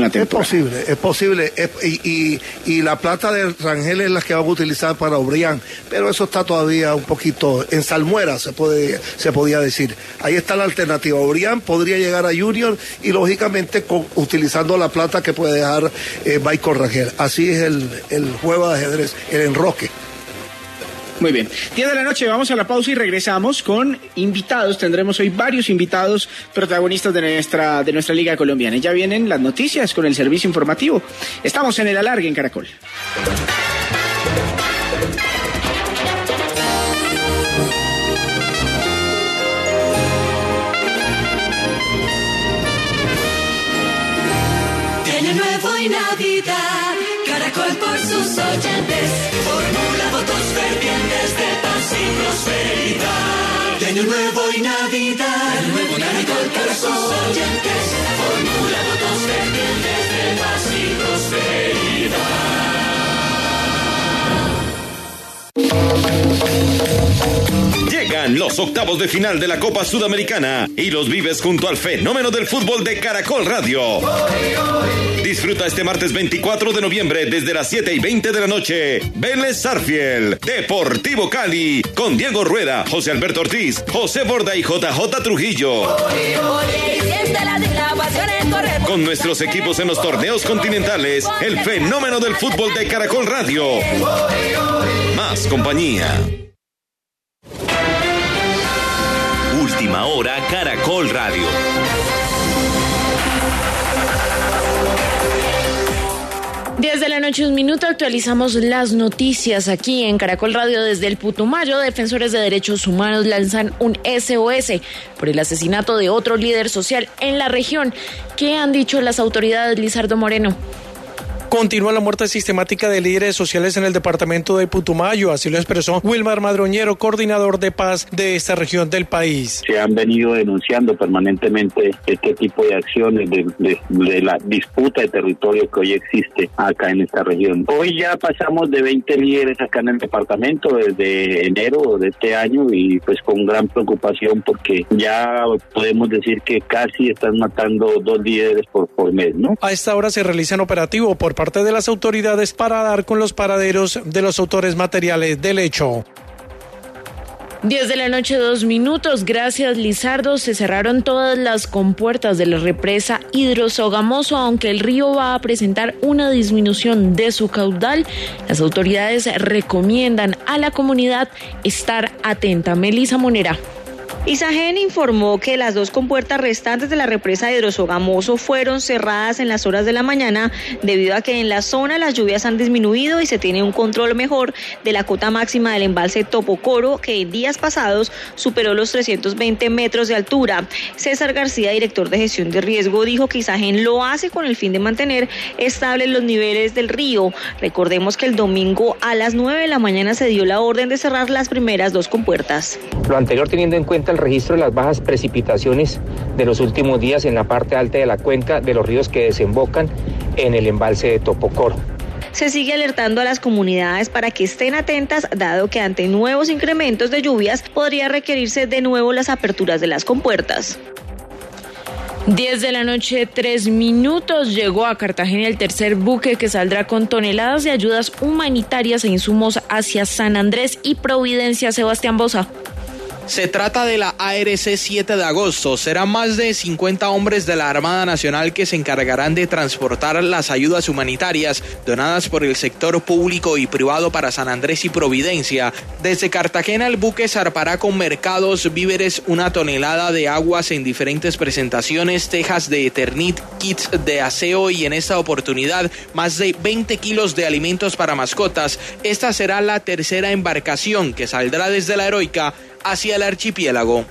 la temporada. Es posible. Y la plata de Rangel es la que vamos a utilizar para Obrián, pero eso está todavía un poquito en salmuera, se podía decir. Ahí está la alternativa. Obrián podría llegar a Junior y lógicamente utilizando la plata que puede dejar Michael Rangel. Así es el juego de ajedrez, el enroque. Muy bien, 10 de la noche, vamos a la pausa y regresamos con invitados. Tendremos hoy varios invitados protagonistas de nuestra Liga Colombiana. Y ya vienen las noticias con el servicio informativo. Estamos en el alargue en Caracol. Año Nuevo y Navidad, Caracol por sus oyentes, formula votos fervientes de paz y prosperidad. De Año Nuevo y Navidad, Caracol por sus oyentes, formula votos fervientes de paz y prosperidad. Llegan los octavos de final de la Copa Sudamericana y los vives junto al fenómeno del fútbol de Caracol Radio. Disfruta este martes 24 de noviembre desde las 7:20 de la noche. Vélez Sarsfield, Deportivo Cali, con Diego Rueda, José Alberto Ortiz, José Borda y JJ Trujillo. Con nuestros equipos en los torneos continentales, el fenómeno del fútbol de Caracol Radio. Más compañía. Última hora, Caracol Radio. 10 de la noche, 1 minuto, actualizamos las noticias aquí en Caracol Radio desde el Putumayo. Defensores de derechos humanos lanzan un SOS por el asesinato de otro líder social en la región. ¿Qué han dicho las autoridades, Lizardo Moreno? Continúa la muerte sistemática de líderes sociales en el departamento de Putumayo, así lo expresó Wilmar Madroñero, coordinador de paz de esta región del país. Se han venido denunciando permanentemente este tipo de acciones de la disputa de territorio que hoy existe acá en esta región. Hoy ya pasamos de 20 líderes acá en el departamento desde enero de este año y pues con gran preocupación porque ya podemos decir que casi están matando 2 líderes por mes, ¿no? A esta hora se realiza un operativo por parte de las autoridades para dar con los paraderos de los autores materiales del hecho. 10 de la noche, 2 minutos. Gracias, Lizardo. Se cerraron todas las compuertas de la represa Hidrosogamoso, aunque el río va a presentar una disminución de su caudal. Las autoridades recomiendan a la comunidad estar atenta. Melisa Monera. Isagen informó que las 2 compuertas restantes de la represa de Hidrosogamoso fueron cerradas en las horas de la mañana debido a que en la zona las lluvias han disminuido y se tiene un control mejor de la cota máxima del embalse Topocoro, que en días pasados superó los 320 metros de altura. César García, director de gestión de riesgo, dijo que Isagen lo hace con el fin de mantener estables los niveles del río. Recordemos que el domingo a las 9 de la mañana se dio la orden de cerrar las primeras 2 compuertas. Lo anterior teniendo en cuenta el registro de las bajas precipitaciones de los últimos días en la parte alta de la cuenca de los ríos que desembocan en el embalse de Topocoro. Se sigue alertando a las comunidades para que estén atentas, dado que ante nuevos incrementos de lluvias podría requerirse de nuevo las aperturas de las compuertas. 10 de la noche, 3 minutos. Llegó a Cartagena el tercer buque que saldrá con toneladas de ayudas humanitarias e insumos hacia San Andrés y Providencia. Sebastián Boza. Se trata de la ARC 7 de agosto. Serán más de 50 hombres de la Armada Nacional que se encargarán de transportar las ayudas humanitarias donadas por el sector público y privado para San Andrés y Providencia. Desde Cartagena el buque zarpará con mercados, víveres, 1 tonelada de aguas en diferentes presentaciones, tejas de Eternit, kits de aseo y en esta oportunidad más de 20 kilos de alimentos para mascotas. Esta será la tercera embarcación que saldrá desde la Heroica hacia el archipiélago.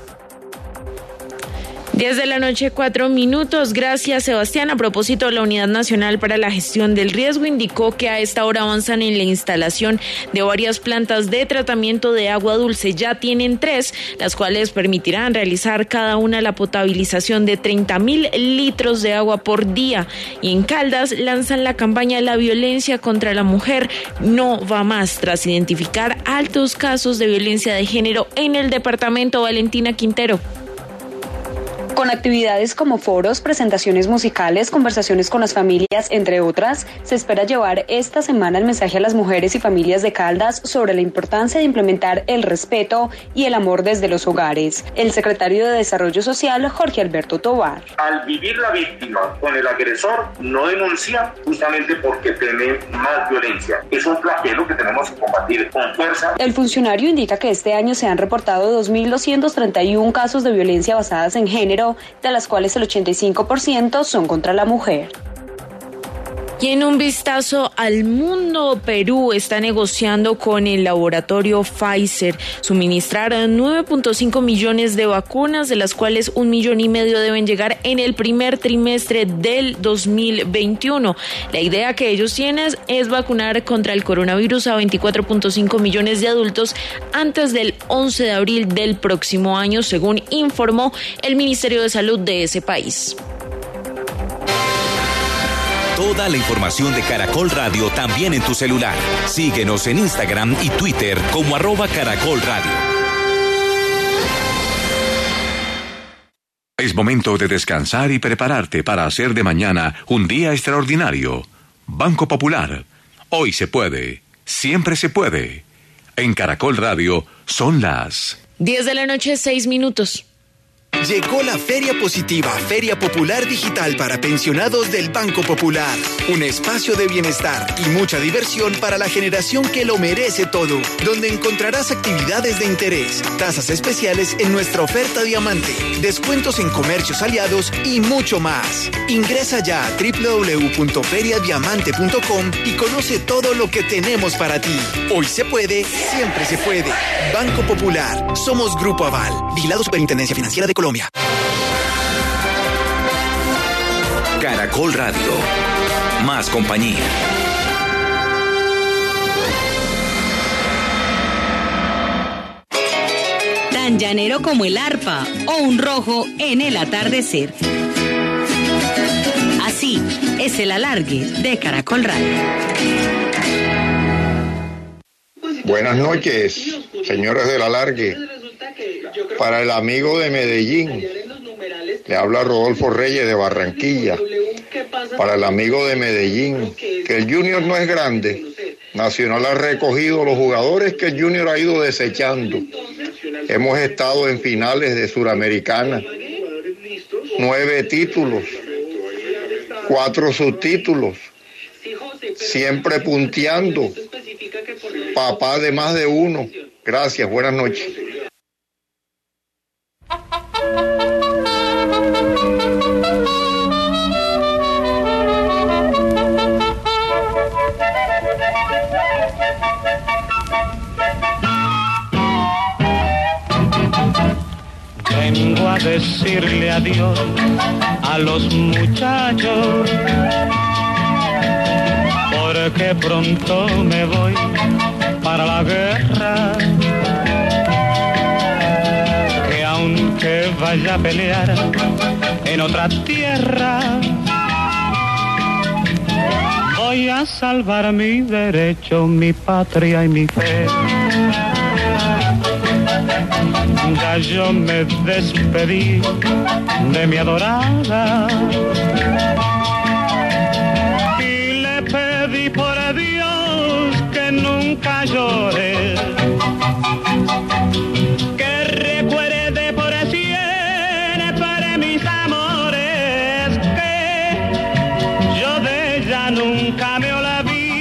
10 de la noche, 4 minutos. Gracias, Sebastián. A propósito, la Unidad Nacional para la Gestión del Riesgo indicó que a esta hora avanzan en la instalación de varias plantas de tratamiento de agua dulce. Ya tienen 3, las cuales permitirán realizar cada una la potabilización de 30.000 litros de agua por día. Y en Caldas lanzan la campaña La violencia contra la mujer no va más, tras identificar altos casos de violencia de género en el departamento. Valentina Quintero. Con actividades como foros, presentaciones musicales, conversaciones con las familias, entre otras, se espera llevar esta semana el mensaje a las mujeres y familias de Caldas sobre la importancia de implementar el respeto y el amor desde los hogares. El secretario de Desarrollo Social, Jorge Alberto Tovar. Al vivir la víctima con el agresor, no denuncia justamente porque teme más violencia. Es un flagelo que tenemos que combatir con fuerza. El funcionario indica que este año se han reportado 2.231 casos de violencia basadas en género, de las cuales el 85% son contra la mujer. Y en un vistazo al mundo, Perú está negociando con el laboratorio Pfizer suministrar 9.5 millones de vacunas, de las cuales 1,5 millones deben llegar en el primer trimestre del 2021. La idea que ellos tienen es vacunar contra el coronavirus a 24.5 millones de adultos antes del 11 de abril del próximo año, según informó el Ministerio de Salud de ese país. Toda la información de Caracol Radio también en tu celular. Síguenos en Instagram y Twitter como @Caracol Radio. Es momento de descansar y prepararte para hacer de mañana un día extraordinario. Banco Popular. Hoy se puede. Siempre se puede. En Caracol Radio son las 10 de la noche, 6 minutos. Llegó la Feria Positiva, Feria Popular Digital para pensionados del Banco Popular. Un espacio de bienestar y mucha diversión para la generación que lo merece todo, donde encontrarás actividades de interés, tasas especiales en nuestra oferta Diamante, descuentos en comercios aliados y mucho más. Ingresa ya a www.feriadiamante.com y conoce todo lo que tenemos para ti. Hoy se puede, siempre se puede. Banco Popular. Somos Grupo Aval. Vigilado Superintendencia Financiera de Colombia. Caracol Radio. Más compañía. Tan llanero como el arpa o un rojo en el atardecer. Así es el alargue de Caracol Radio. Buenas noches, señores del alargue. Para el amigo de Medellín, le habla Rodolfo Reyes de Barranquilla. Para el amigo de Medellín, que el Junior no es grande. Nacional ha recogido los jugadores que el Junior ha ido desechando. Hemos estado en finales de Suramericana. 9 títulos, 4 subtítulos, siempre punteando. Papá de más de uno. Gracias, buenas noches. Vengo a decirle adiós a los muchachos, porque pronto me voy para la guerra, que aunque vaya a pelear en otra tierra, voy a salvar mi derecho, mi patria y mi fe. Ya yo me despedí de mi adorada y le pedí por Dios que nunca llore, que recuerde por siempre mis amores, que yo de ella nunca me olvidaré.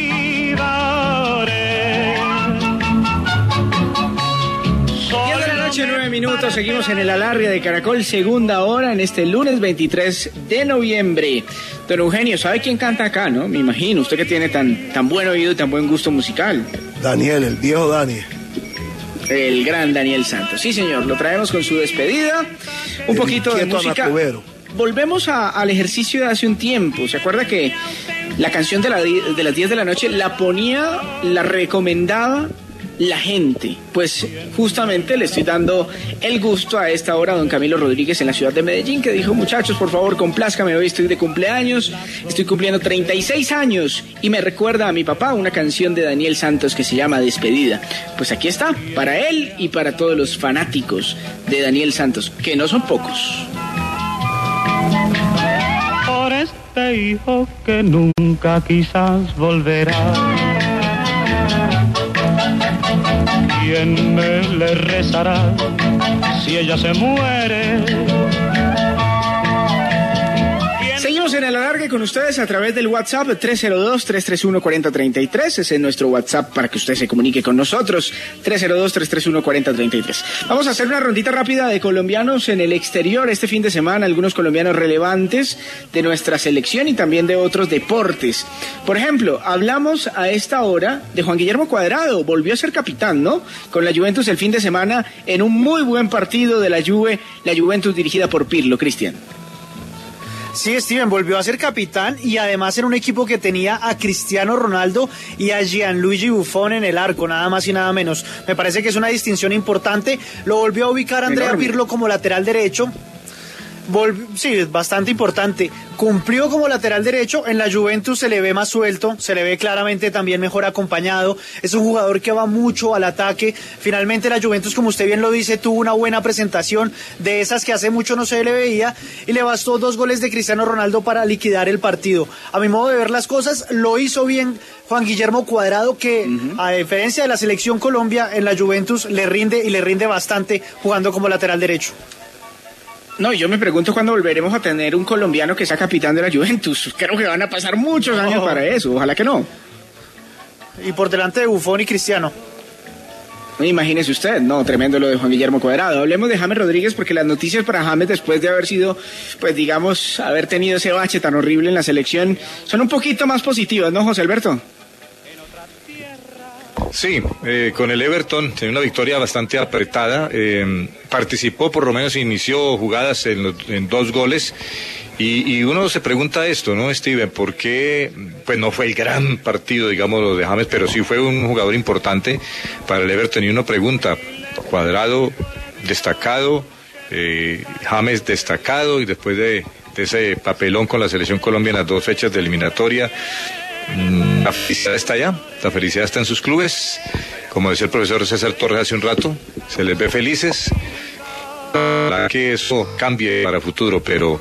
9 minutos, seguimos en el alargue de Caracol, segunda hora en este lunes 23 de noviembre. Don Eugenio, ¿sabe quién canta acá, no? Me imagino, usted que tiene tan buen oído y tan buen gusto musical. Daniel, el viejo Daniel. El gran Daniel Santos, sí señor, lo traemos con su despedida, un poquito de música. Volvemos al ejercicio de hace un tiempo. ¿Se acuerda que la canción de las 10 de la noche la ponía, la recomendaba la gente? Pues justamente le estoy dando el gusto a esta hora a don Camilo Rodríguez en la ciudad de Medellín, que dijo: muchachos, por favor, complázcame, hoy estoy de cumpleaños, estoy cumpliendo 36 años y me recuerda a mi papá una canción de Daniel Santos que se llama Despedida. Pues aquí está, para él y para todos los fanáticos de Daniel Santos, que no son pocos. por este hijo que nunca quizás volverá. ¿Quién me le rezará si ella se muere? Seguimos en el alargue con ustedes a través del WhatsApp 302-331-4033. Ese es nuestro WhatsApp para que usted se comunique con nosotros. 302-331-4033. Vamos a hacer una rondita rápida de colombianos en el exterior este fin de semana. Algunos colombianos relevantes de nuestra selección y también de otros deportes. Por ejemplo, hablamos a esta hora de Juan Guillermo Cuadrado. Volvió a ser capitán, ¿no? Con la Juventus el fin de semana en un muy buen partido de la Juventus dirigida por Pirlo. Cristian. Sí, Steven, volvió a ser capitán y además en un equipo que tenía a Cristiano Ronaldo y a Gianluigi Buffon en el arco, nada más y nada menos. Me parece que es una distinción importante. Lo volvió a ubicar Andrea Pirlo como lateral derecho. Sí, es bastante importante. Cumplió como lateral derecho. En la Juventus se le ve más suelto, se le ve claramente también mejor acompañado. Es un jugador que va mucho al ataque. Finalmente la Juventus, como usted bien lo dice, tuvo una buena presentación, de esas que hace mucho no se le veía, y le bastó 2 goles de Cristiano Ronaldo para liquidar el partido. A mi modo de ver las cosas, lo hizo bien Juan Guillermo Cuadrado, que a diferencia de la selección Colombia, en la Juventus le rinde bastante jugando como lateral derecho. No, yo me pregunto cuándo volveremos a tener un colombiano que sea capitán de la Juventus. Creo que van a pasar muchos años para eso, ojalá que no. Y por delante de Buffon y Cristiano. Imagínese usted, no, tremendo lo de Juan Guillermo Cuadrado. Hablemos de James Rodríguez, porque las noticias para James, después de haber sido, pues digamos, haber tenido ese bache tan horrible en la selección, son un poquito más positivas, ¿no, José Alberto? Sí, con el Everton tenía una victoria bastante apretada, participó, por lo menos inició jugadas en 2 goles, y uno se pregunta esto, ¿no, Steven? ¿Por qué? Pues no fue el gran partido, digamos, lo de James, pero sí fue un jugador importante para el Everton, y uno pregunta, Cuadrado destacado, James destacado, y después de ese papelón con la selección Colombia en las 2 fechas de eliminatoria, la felicidad está allá, la felicidad está en sus clubes, como decía el profesor César Torres hace un rato, se les ve felices, para que eso cambie para el futuro, pero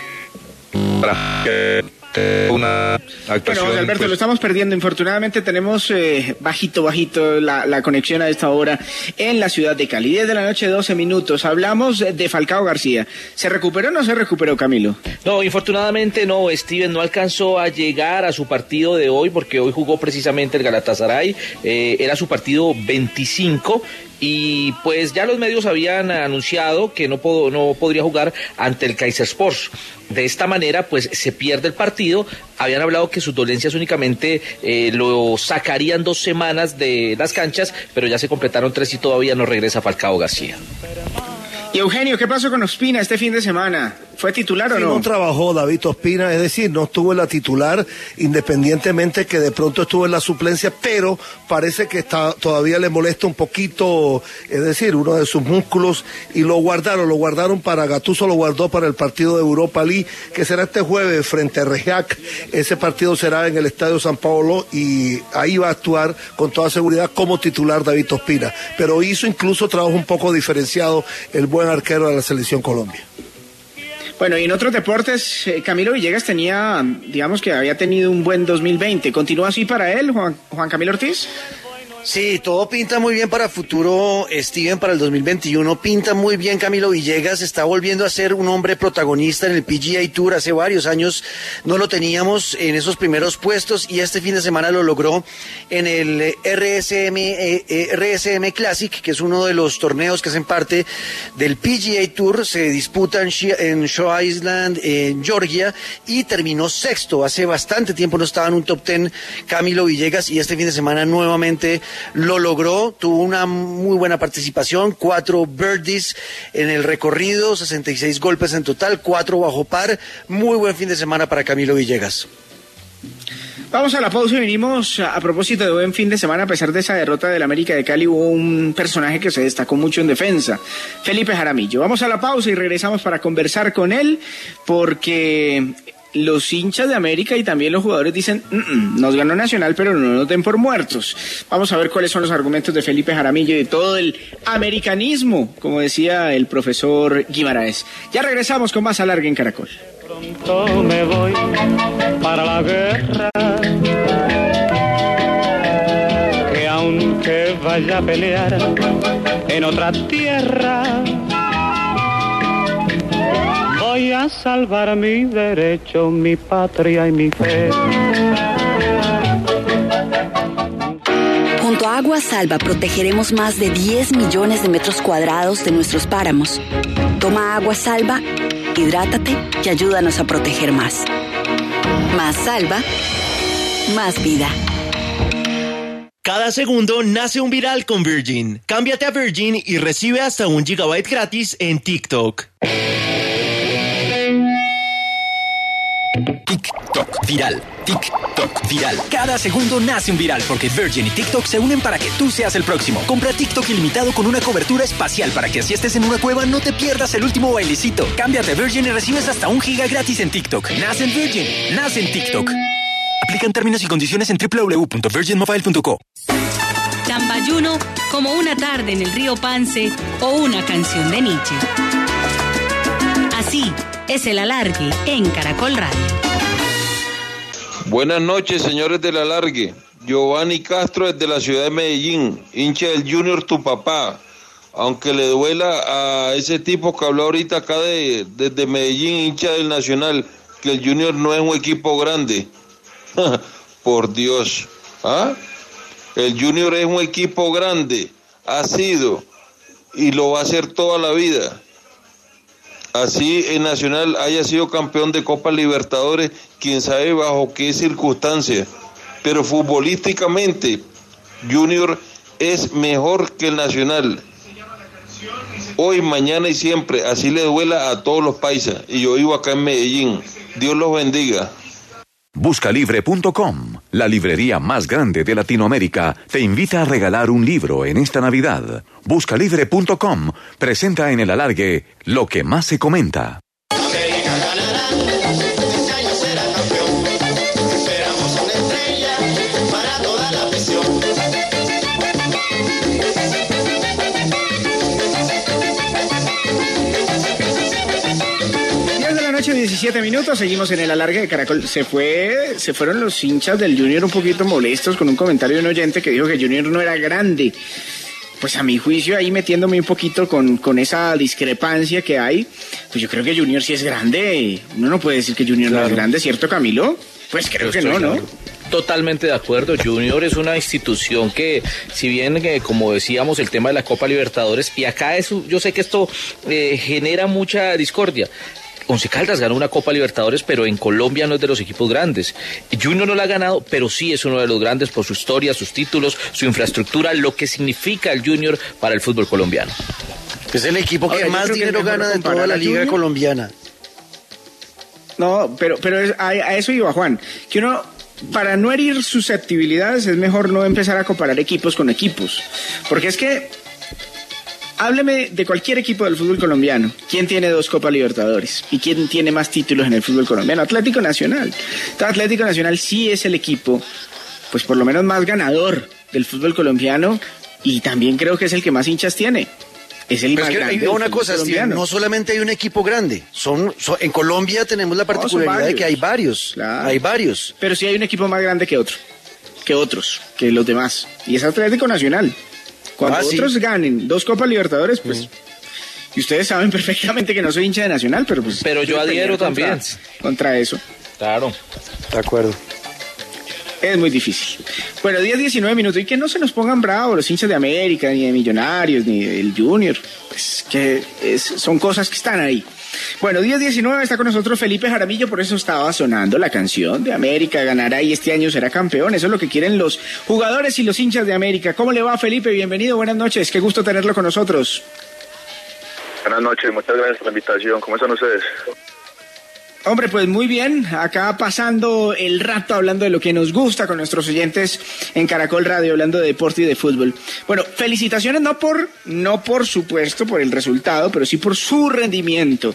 para que una actuación. Bueno, Alberto, pues, lo estamos perdiendo. Infortunadamente tenemos bajito la conexión a esta hora en la ciudad de Cali. 10 de la noche, 12 minutos. Hablamos de Falcao García. ¿Se recuperó o no se recuperó, Camilo? No, infortunadamente no, Steven, no alcanzó a llegar a su partido de hoy, porque hoy jugó precisamente el Galatasaray. Era su partido 25. Y pues ya los medios habían anunciado que no podría jugar ante el Kayserispor. De esta manera pues se pierde el partido. Habían hablado que sus dolencias únicamente lo sacarían 2 semanas de las canchas, pero ya se completaron 3 y todavía no regresa Falcao García. Y Eugenio, ¿qué pasó con Ospina este fin de semana? ¿Fue titular o no? No trabajó David Ospina, es decir, no estuvo en la titular, independientemente que de pronto estuvo en la suplencia, pero parece que todavía le molesta un poquito, es decir, uno de sus músculos, y lo guardaron para Gattuso, lo guardó para el partido de Europa League, que será este jueves frente a Rejac. Ese partido será en el Estadio San Paolo y ahí va a actuar con toda seguridad como titular David Ospina, pero hizo incluso trabajo un poco diferenciado el buen arquero de la selección Colombia. Bueno, y en otros deportes, Camilo Villegas digamos que había tenido un buen 2020. ¿Continúa así para él, Juan Camilo Ortiz? Sí, todo pinta muy bien para futuro, Steven, para el 2021. Pinta muy bien Camilo Villegas, está volviendo a ser un hombre protagonista en el PGA Tour. Hace varios años no lo teníamos en esos primeros puestos y este fin de semana lo logró en el RSM Classic, que es uno de los torneos que hacen parte del PGA Tour. Se disputa en Show Island, en Georgia, y terminó 6º. Hace bastante tiempo no estaba en un top 10 Camilo Villegas y este fin de semana nuevamente lo logró, tuvo una muy buena participación, 4 birdies en el recorrido, 66 golpes en total, 4 bajo par. Muy buen fin de semana para Camilo Villegas. Vamos a la pausa y venimos. A propósito de buen fin de semana, a pesar de esa derrota del América de Cali, hubo un personaje que se destacó mucho en defensa, Felipe Jaramillo. Vamos a la pausa y regresamos para conversar con él, porque los hinchas de América y también los jugadores dicen, nos ganó Nacional, pero no nos den por muertos. Vamos a ver cuáles son los argumentos de Felipe Jaramillo y de todo el americanismo, como decía el profesor Guimaraes. Ya regresamos con más Alargue en Caracol. Pronto me voy para la guerra, que aunque vaya a pelear en otra tierra, voy a salvar mi derecho, mi patria y mi fe. Junto a Agua Salva protegeremos más de 10 millones de metros cuadrados de nuestros páramos. Toma Agua Salva, hidrátate y ayúdanos a proteger más. Más salva, más vida. Cada segundo nace un viral con Virgin. Cámbiate a Virgin y recibe hasta 1 GB gratis en TikTok. TikTok viral, TikTok viral. Cada segundo nace un viral porque Virgin y TikTok se unen para que tú seas el próximo. Compra TikTok ilimitado con una cobertura espacial para que así estés en una cueva, no te pierdas el último bailecito. Cámbiate a Virgin y recibes hasta 1 GB gratis en TikTok. Nace en Virgin, nace en TikTok. Aplican términos y condiciones en www.virginmobile.co. Tambayuno, como una tarde en el río Pance o una canción de Nietzsche. Así es el alargue en Caracol Radio. Buenas noches, señores del alargue. Giovanni Castro desde la ciudad de Medellín, hincha del Junior, tu papá. Aunque le duela a ese tipo que habló ahorita acá desde Medellín, hincha del Nacional, que el Junior no es un equipo grande. Por Dios. ¿Ah? El Junior es un equipo grande, ha sido y lo va a ser toda la vida. Así el Nacional haya sido campeón de Copa Libertadores, quién sabe bajo qué circunstancias, pero futbolísticamente Junior es mejor que el Nacional. Hoy, mañana y siempre, así le duela a todos los paisas, y yo vivo acá en Medellín. Dios los bendiga. Buscalibre.com, la librería más grande de Latinoamérica, te invita a regalar un libro en esta Navidad. Buscalibre.com presenta en el alargue lo que más se comenta. América ganará, este año será campeón. Esperamos una estrella para toda la afición. 17 minutos, seguimos en el alargue de Caracol. Se fueron los hinchas del Junior un poquito molestos con un comentario de un oyente que dijo que Junior no era grande. Pues a mi juicio, ahí metiéndome un poquito con esa discrepancia que hay, pues yo creo que Junior sí es grande. Uno no puede decir que Junior no es grande, ¿cierto, Camilo? Pues creo que no, ¿no? Totalmente de acuerdo. Junior es una institución que, si bien, como decíamos, el tema de la Copa Libertadores, y acá eso, yo sé que esto genera mucha discordia. Once Caldas ganó una Copa Libertadores, pero en Colombia no es de los equipos grandes. Junior no la ha ganado, pero sí es uno de los grandes por su historia, sus títulos, su infraestructura, lo que significa el Junior para el fútbol colombiano. Es el equipo que más dinero gana de toda la liga colombiana. No, pero a eso iba, Juan, que uno, para no herir susceptibilidades, es mejor no empezar a comparar equipos con equipos, porque es que hábleme de cualquier equipo del fútbol colombiano. ¿Quién tiene 2 Copas Libertadores? ¿Y quién tiene más títulos en el fútbol colombiano? Atlético Nacional. Entonces, Atlético Nacional sí es el equipo, pues por lo menos más ganador del fútbol colombiano, y también creo que es el que más hinchas tiene. Es el más grande. Hay una cosa, Steven, no solamente hay un equipo grande. En Colombia tenemos la particularidad de que hay varios. Claro. Hay varios. Pero sí hay un equipo más grande que otros, que los demás. Y es Atlético Nacional. Cuando otros ganen 2 Copas Libertadores, pues, y ustedes saben perfectamente que no soy hincha de Nacional, pero pues... Pero yo adhiero también. Contra eso. Claro. De acuerdo. Es muy difícil. Bueno, 10-19 minutos, y que no se nos pongan bravos los hinchas de América, ni de Millonarios, ni del Junior, pues que son cosas que están ahí. Bueno, 10-19, está con nosotros Felipe Jaramillo, por eso estaba sonando la canción de América ganará y este año será campeón. Eso es lo que quieren los jugadores y los hinchas de América. ¿Cómo le va, Felipe? Bienvenido, buenas noches, qué gusto tenerlo con nosotros. Buenas noches, muchas gracias por la invitación. ¿Cómo están ustedes? Hombre, pues muy bien, acá pasando el rato hablando de lo que nos gusta con nuestros oyentes en Caracol Radio, hablando de deporte y de fútbol. Bueno, felicitaciones no por supuesto por el resultado, pero sí por su rendimiento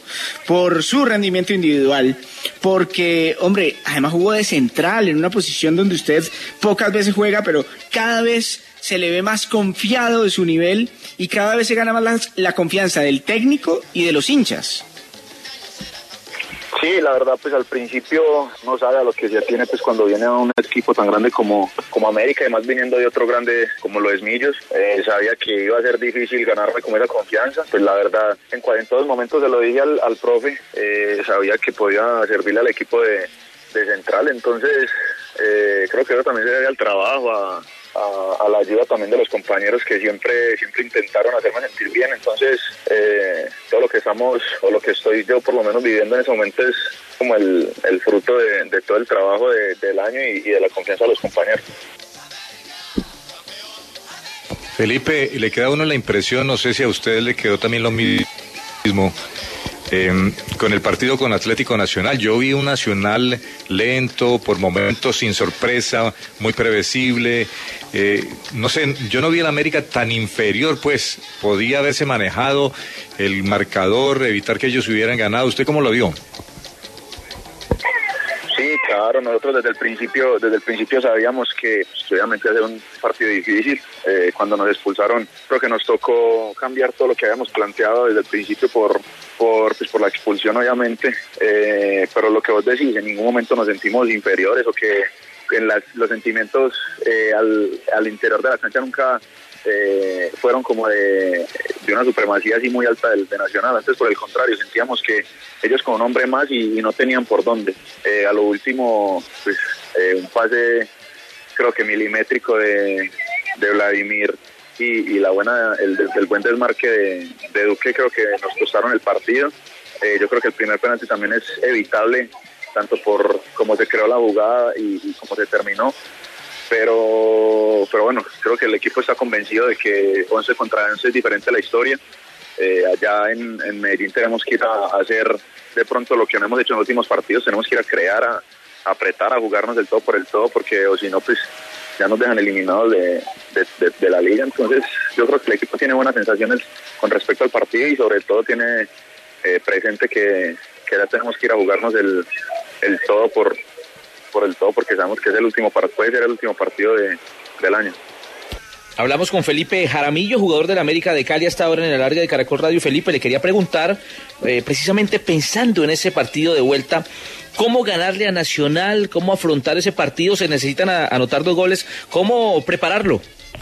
individual, porque, hombre, además jugó de central en una posición donde usted pocas veces juega, pero cada vez se le ve más confiado de su nivel y cada vez se gana más la confianza del técnico y de los hinchas. Sí, la verdad, pues al principio no sabe a lo que se tiene pues cuando viene a un equipo tan grande como América, además viniendo de otro grande como lo es Millos, sabía que iba a ser difícil ganarme con esa confianza. Pues la verdad, en todos los momentos se lo dije al profe, sabía que podía servirle al equipo de central, entonces creo que eso también se debe al trabajo, a la ayuda también de los compañeros que siempre intentaron hacerme sentir bien. Entonces todo lo que estamos, o lo que estoy yo por lo menos viviendo en ese momento, es como el fruto de todo el trabajo del año y de la confianza de los compañeros. Felipe, le queda a uno la impresión, no sé si a ustedes le quedó también lo mismo, con el partido con Atlético Nacional. Yo vi un Nacional lento, por momentos sin sorpresa, muy previsible. No sé, yo no vi al América tan inferior, pues podía haberse manejado el marcador, evitar que ellos hubieran ganado. ¿Usted cómo lo vio? Sí, claro, nosotros desde el principio sabíamos que obviamente iba a ser un partido difícil. Cuando nos expulsaron, creo que nos tocó cambiar todo lo que habíamos planteado desde el principio por la expulsión, obviamente. Pero lo que vos decís, en ningún momento nos sentimos inferiores, o que en los sentimientos al interior de la cancha nunca fueron como de una supremacía así muy alta de Nacional. Antes, por el contrario, sentíamos que ellos con un hombre más y no tenían por dónde. A lo último, pues un pase creo que milimétrico de Vladimir y el buen desmarque de Duque, creo que nos costaron el partido. Yo creo que el primer penalti también es evitable, tanto por cómo se creó la jugada y cómo se terminó. Pero bueno, creo que el equipo está convencido de que 11 contra 11 es diferente la historia. Allá en Medellín tenemos que ir a hacer de pronto lo que no hemos hecho en los últimos partidos. Tenemos que ir a crear, a apretar, a jugarnos del todo por el todo, porque o si no, pues ya nos dejan eliminados de la liga. Entonces yo creo que el equipo tiene buenas sensaciones con respecto al partido, y sobre todo tiene presente que ya tenemos que ir a jugarnos el todo por el todo, porque sabemos que es puede ser el último partido del año. Hablamos con Felipe Jaramillo, jugador del América de Cali, hasta ahora en el Alargue de Caracol Radio. Felipe, le quería preguntar, precisamente pensando en ese partido de vuelta, ¿cómo ganarle a Nacional? ¿Cómo afrontar ese partido? ¿Se necesitan anotar 2 goles? ¿Cómo prepararlo?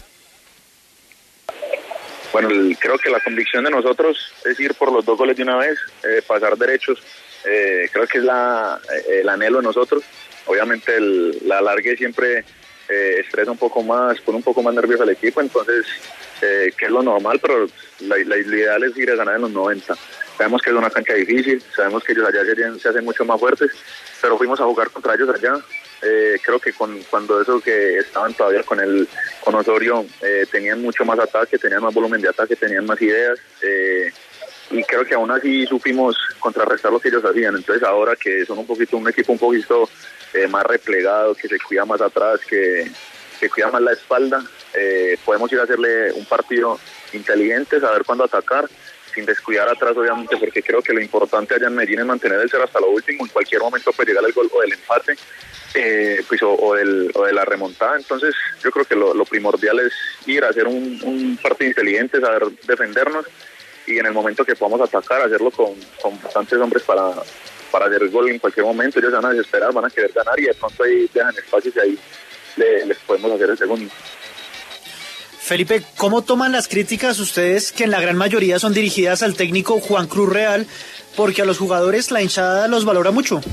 Bueno, creo que la convicción de nosotros es ir por los 2 goles de una vez, pasar derechos. Creo que es el anhelo de nosotros. Obviamente la alargue siempre estresa un poco más, pone un poco más nervioso al equipo, entonces que es lo normal, pero la ideal es ir a ganar en los 90. Sabemos que es una cancha difícil, sabemos que ellos allá se hacen mucho más fuertes, pero fuimos a jugar contra ellos allá. Creo que cuando eso que estaban todavía con Osorio, tenían mucho más ataque, tenían más volumen de ataque, tenían más ideas, y creo que aún así supimos contrarrestar lo que ellos hacían. Entonces ahora que son un equipo un poquito más replegado, que se cuida más atrás, que cuida más la espalda, podemos ir a hacerle un partido inteligente, saber cuándo atacar, sin descuidar atrás, obviamente, porque creo que lo importante allá en Medellín es mantener el cero hasta lo último. En cualquier momento puede llegar el gol o del empate, pues, o de la remontada. Entonces yo creo que lo primordial es ir a hacer un partido inteligente, saber defendernos, y en el momento que podamos atacar, hacerlo con bastantes hombres para hacer el gol en cualquier momento. Ellos van a desesperar, van a querer ganar, y de pronto ahí dejan espacios y ahí les podemos hacer el segundo. Felipe, ¿cómo toman las críticas ustedes, que en la gran mayoría son dirigidas al técnico Juan Cruz Real, porque a los jugadores la hinchada los valora mucho?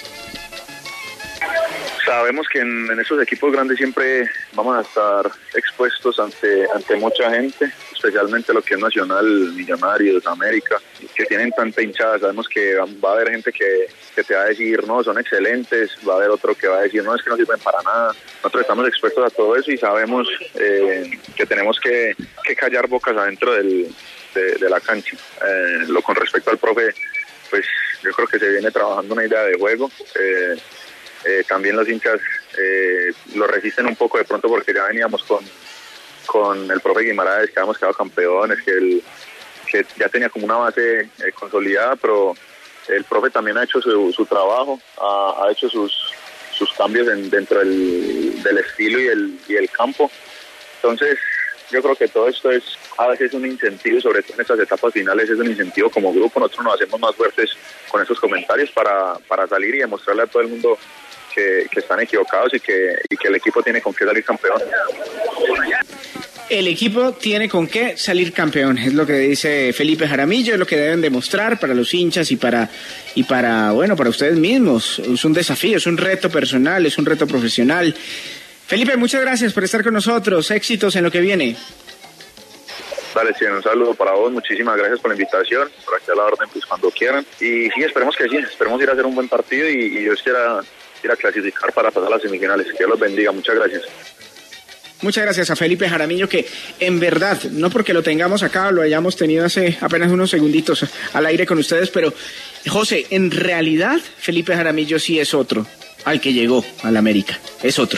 Sabemos que en esos equipos grandes siempre vamos a estar expuestos ante mucha gente, especialmente lo que es Nacional, Millonarios, América, que tienen tanta hinchada. Sabemos que va a haber gente que te va a decir, no, son excelentes, va a haber otro que va a decir, no, es que no sirven para nada. Nosotros estamos expuestos a todo eso y sabemos que tenemos que callar bocas adentro de la cancha. Con respecto al profe, pues yo creo que se viene trabajando una idea de juego. También los hinchas lo resisten un poco de pronto, porque ya veníamos con el profe Guimaraes, que habíamos quedado campeones, que ya tenía como una base consolidada, pero el profe también ha hecho su trabajo, ha hecho sus cambios dentro del estilo y el campo. Entonces yo creo que todo esto es a veces es un incentivo, sobre todo en estas etapas finales, es un incentivo como grupo. Nosotros nos hacemos más fuertes con esos comentarios para salir y demostrarle a todo el mundo que están equivocados y que el equipo tiene con qué salir campeón. El equipo tiene con qué salir campeón, es lo que dice Felipe Jaramillo, es lo que deben demostrar para los hinchas y para ustedes mismos. Es un desafío, es un reto personal, es un reto profesional. Felipe, muchas gracias por estar con nosotros, éxitos en lo que viene. Dale, sí, un saludo para vos, muchísimas gracias por la invitación, por aquí a la orden, pues cuando quieran. Y sí, esperemos ir a hacer un buen partido y Dios quiera ir a clasificar para pasar a las semifinales. Que Dios los bendiga, muchas gracias. Muchas gracias a Felipe Jaramillo, que en verdad, no porque lo tengamos acá, lo hayamos tenido hace apenas unos segunditos al aire con ustedes, pero José, en realidad Felipe Jaramillo sí es otro al que llegó al América, es otro.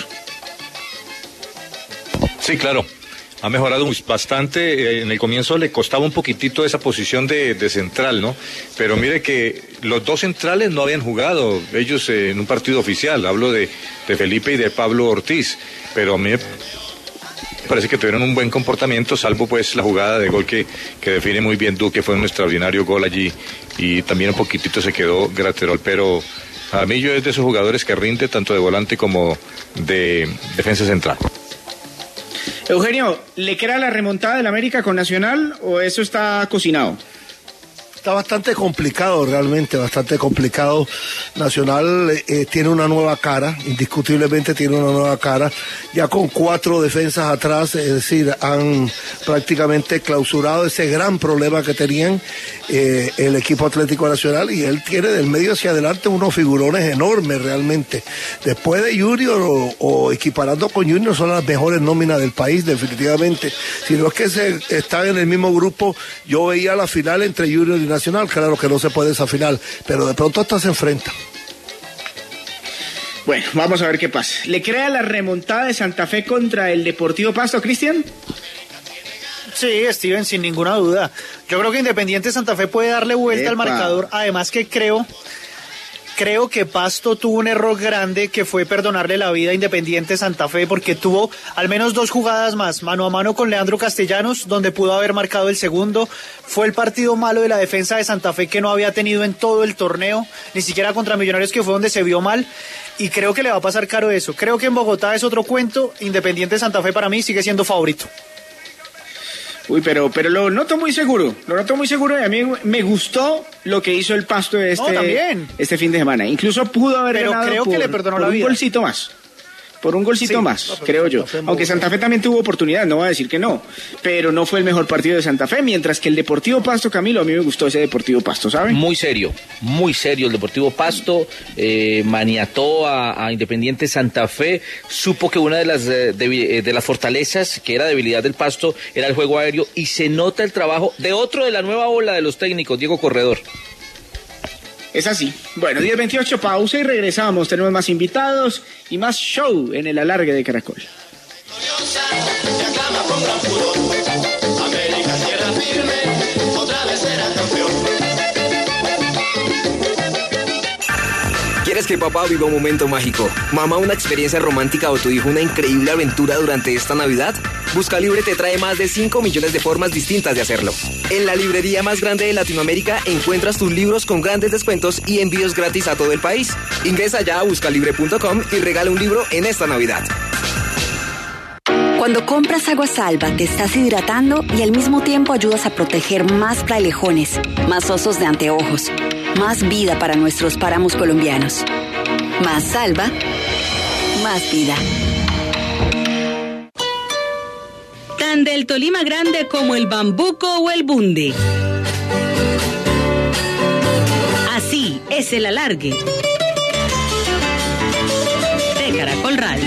Sí, claro. Ha mejorado bastante. En el comienzo le costaba un poquitito esa posición de central, ¿no? Pero mire que los dos centrales no habían jugado ellos en un partido oficial. Hablo de Felipe y de Pablo Ortiz. Pero a mí me parece que tuvieron un buen comportamiento, salvo pues la jugada de gol que define muy bien Duque. Fue un extraordinario gol allí y también un poquitito se quedó Graterol. Pero a mí yo es de esos jugadores que rinde tanto de volante como de defensa central. Eugenio, ¿le queda la remontada del América con Nacional o eso está cocinado? Está bastante complicado, realmente, bastante complicado. Nacional tiene una nueva cara, indiscutiblemente tiene una nueva cara, ya con 4 defensas atrás, es decir, han prácticamente clausurado ese gran problema que tenían el equipo Atlético Nacional, y él tiene del medio hacia adelante unos figurones enormes realmente. Después de Junior o equiparando con Junior, son las mejores nóminas del país, definitivamente. Si no es que están en el mismo grupo, yo veía la final entre Junior y Nacional, claro que no se puede esa final, pero de pronto hasta se enfrentan. Bueno, vamos a ver qué pasa. ¿Le crea la remontada de Santa Fe contra el Deportivo Pasto, Cristian? Sí, Steven, sin ninguna duda. Yo creo que Independiente Santa Fe puede darle vuelta al marcador, además que creo que Pasto tuvo un error grande, que fue perdonarle la vida a Independiente Santa Fe, porque tuvo al menos 2 jugadas más, mano a mano con Leandro Castellanos, donde pudo haber marcado el segundo. Fue el partido malo de la defensa de Santa Fe que no había tenido en todo el torneo, ni siquiera contra Millonarios, que fue donde se vio mal, y creo que le va a pasar caro eso. Creo que en Bogotá es otro cuento. Independiente Santa Fe para mí sigue siendo favorito. Uy, pero lo noto muy seguro, y a mí me gustó lo que hizo el Pasto este fin de semana. Incluso pudo haber ganado creo que le perdonó la vida. Un golcito más. Por un golcito más, creo yo. Aunque Santa Fe también tuvo oportunidad, no voy a decir que no, pero no fue el mejor partido de Santa Fe, mientras que el Deportivo Pasto, Camilo, a mí me gustó ese Deportivo Pasto, ¿saben? Muy serio el Deportivo Pasto, maniató a Independiente Santa Fe, supo que una de las fortalezas, que era debilidad del Pasto, era el juego aéreo, y se nota el trabajo de otro de la nueva ola de los técnicos, Diego Corredor. Es así. Bueno, 10:28, pausa y regresamos. Tenemos más invitados y más show en el alargue de Caracol. ¿Quieres que papá viva un momento mágico, mamá una experiencia romántica o tu hijo una increíble aventura durante esta Navidad? Buscalibre te trae más de 5 millones de formas distintas de hacerlo. En la librería más grande de Latinoamérica encuentras tus libros con grandes descuentos y envíos gratis a todo el país. Ingresa ya a buscalibre.com y regala un libro en esta Navidad. Cuando compras Agua Salva, te estás hidratando y al mismo tiempo ayudas a proteger más frailejones, más osos de anteojos, más vida para nuestros páramos colombianos. Más salva, más vida. Tan del Tolima grande como el Bambuco o el Bunde. Así es el alargue de Caracol Radio.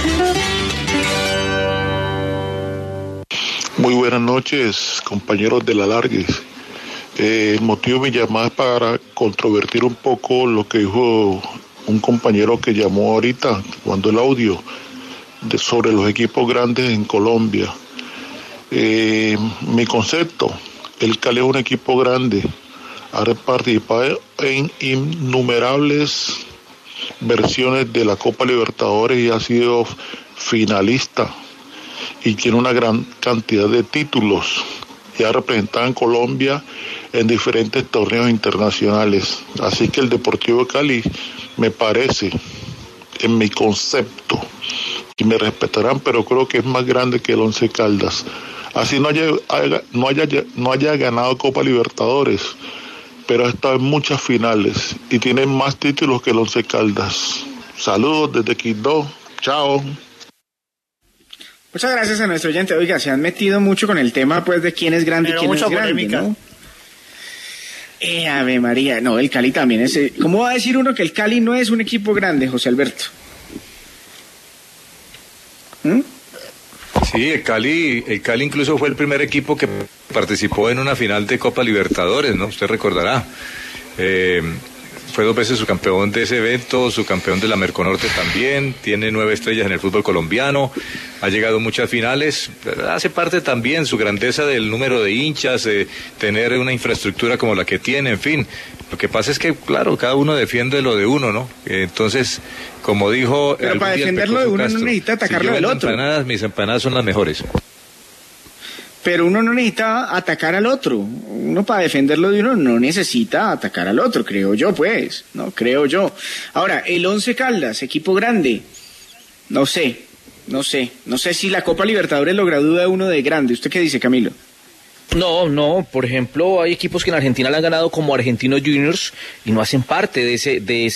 Muy buenas noches, compañeros del alargue. El motivo de mi llamada es para controvertir un poco lo que dijo un compañero que llamó ahorita, cuando el audio, sobre los equipos grandes en Colombia. Mi concepto, el Cali es un equipo grande, ha participado en innumerables versiones de la Copa Libertadores y ha sido finalista. y tiene una gran cantidad de títulos. Ya representado en Colombia en diferentes torneos internacionales. Así que el Deportivo Cali me parece, en mi concepto, y me respetarán, pero creo que es más grande que el Once Caldas. Así no haya ganado Copa Libertadores, pero ha estado en muchas finales y tiene más títulos que el Once Caldas. Saludos desde Quibdó. Chao. Muchas gracias a nuestro oyente. Oiga, se han metido mucho con el tema pues de quién es grande y quién es grande, polémica, ¿no? Ave María, no, el Cali también es... ¿Cómo va a decir uno que el Cali no es un equipo grande, José Alberto? Sí, el Cali incluso fue el primer equipo que participó en una final de Copa Libertadores, ¿no? Usted recordará. Fue 2 veces su campeón de ese evento, su campeón de la Merconorte también, tiene 9 estrellas en el fútbol colombiano, ha llegado a muchas finales, hace parte también su grandeza del número de hinchas, tener una infraestructura como la que tiene, en fin. Lo que pasa es que, claro, cada uno defiende lo de uno, ¿no? Entonces, como dijo... Pero para defenderlo de uno no necesita atacarlo del otro. Mis empanadas son las mejores. Pero uno no necesita atacar al otro. Uno para defenderlo de uno no necesita atacar al otro, creo yo, pues. No, creo yo. Ahora, el Once Caldas, equipo grande. No sé si la Copa Libertadores lo gradúa uno de grande. ¿Usted qué dice, Camilo? No, por ejemplo, hay equipos que en Argentina la han ganado como Argentinos Juniors y no hacen parte de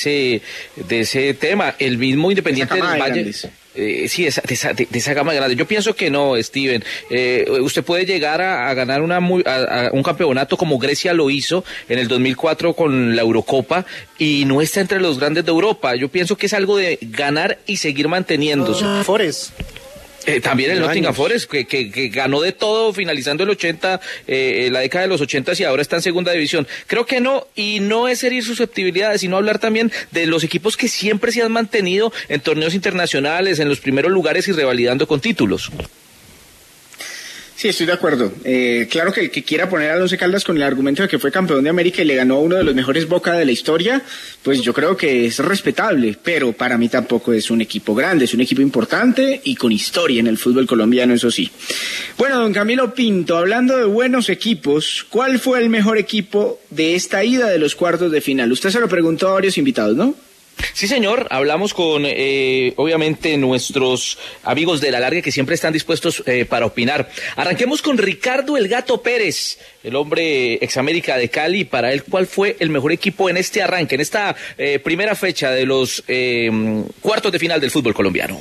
ese tema. El mismo Independiente del Valle. Sí, de esa gama grande. Yo pienso que no, Steven. Usted puede llegar a ganar un campeonato como Grecia lo hizo en el 2004 con la Eurocopa y no está entre los grandes de Europa. Yo pienso que es algo de ganar y seguir manteniéndose. Forest. También el Nottingham Forest, que ganó de todo finalizando el 80, la década de los 80 y ahora está en segunda división. Creo que no, y no es herir susceptibilidades, sino hablar también de los equipos que siempre se han mantenido en torneos internacionales, en los primeros lugares y revalidando con títulos. Sí, estoy de acuerdo. Claro que el que quiera poner al Once Caldas con el argumento de que fue campeón de América y le ganó a uno de los mejores Boca de la historia, pues yo creo que es respetable, pero para mí tampoco es un equipo grande, es un equipo importante y con historia en el fútbol colombiano, eso sí. Bueno, don Camilo Pinto, hablando de buenos equipos, ¿cuál fue el mejor equipo de esta ida de los cuartos de final? Usted se lo preguntó a varios invitados, ¿no? Sí, señor, hablamos con, obviamente, nuestros amigos de la Largue que siempre están dispuestos para opinar. Arranquemos con Ricardo El Gato Pérez, el hombre examérica de Cali. Para él, ¿cuál fue el mejor equipo en este arranque, en esta primera fecha de los cuartos de final del fútbol colombiano?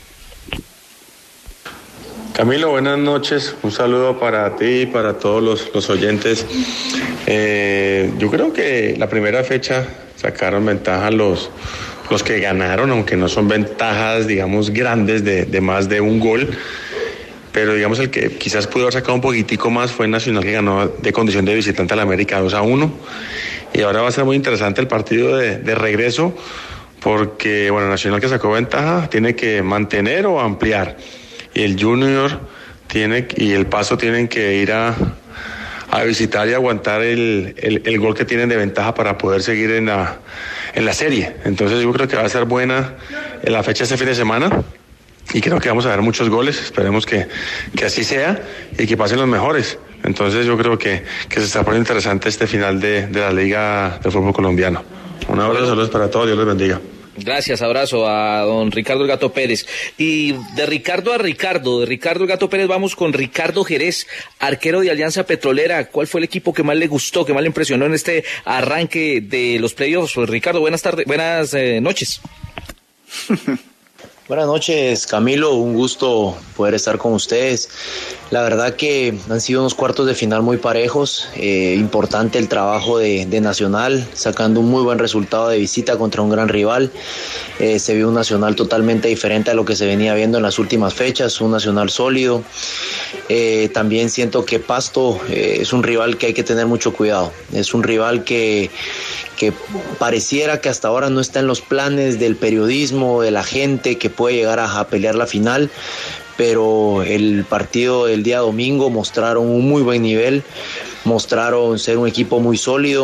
Camilo, buenas noches, un saludo para ti y para todos los oyentes. Yo creo que la primera fecha sacaron ventaja los que ganaron, aunque no son ventajas, digamos, grandes de más de un gol, pero digamos el que quizás pudo haber sacado un poquitico más fue Nacional, que ganó de condición de visitante al América 2-1, y ahora va a ser muy interesante el partido de regreso, porque, bueno, Nacional, que sacó ventaja, tiene que mantener o ampliar, y el Junior y el Paso tienen que ir a visitar y aguantar el gol que tienen de ventaja para poder seguir en la serie. Entonces yo creo que va a ser buena la fecha este fin de semana y creo que vamos a ver muchos goles. Esperemos que así sea y que pasen los mejores. Entonces yo creo que se está poniendo interesante este final de la Liga de Fútbol Colombiano. Un abrazo, saludos para todos, Dios les bendiga. Gracias, abrazo a don Ricardo El Gato Pérez. Y de Ricardo El Gato Pérez vamos con Ricardo Jerez, arquero de Alianza Petrolera. ¿Cuál fue el equipo que más le gustó, que más le impresionó en este arranque de los playoffs? Pues, Ricardo, buenas noches. Buenas noches, Camilo, un gusto poder estar con ustedes. La verdad que han sido unos cuartos de final muy parejos, importante el trabajo de Nacional, sacando un muy buen resultado de visita contra un gran rival. Se vio un Nacional totalmente diferente a lo que se venía viendo en las últimas fechas, un Nacional sólido. También siento que Pasto es un rival que hay que tener mucho cuidado, es un rival que pareciera que hasta ahora no está en los planes del periodismo, de la gente que puede llegar a pelear la final, pero el partido del día domingo mostraron un muy buen nivel, mostraron ser un equipo muy sólido,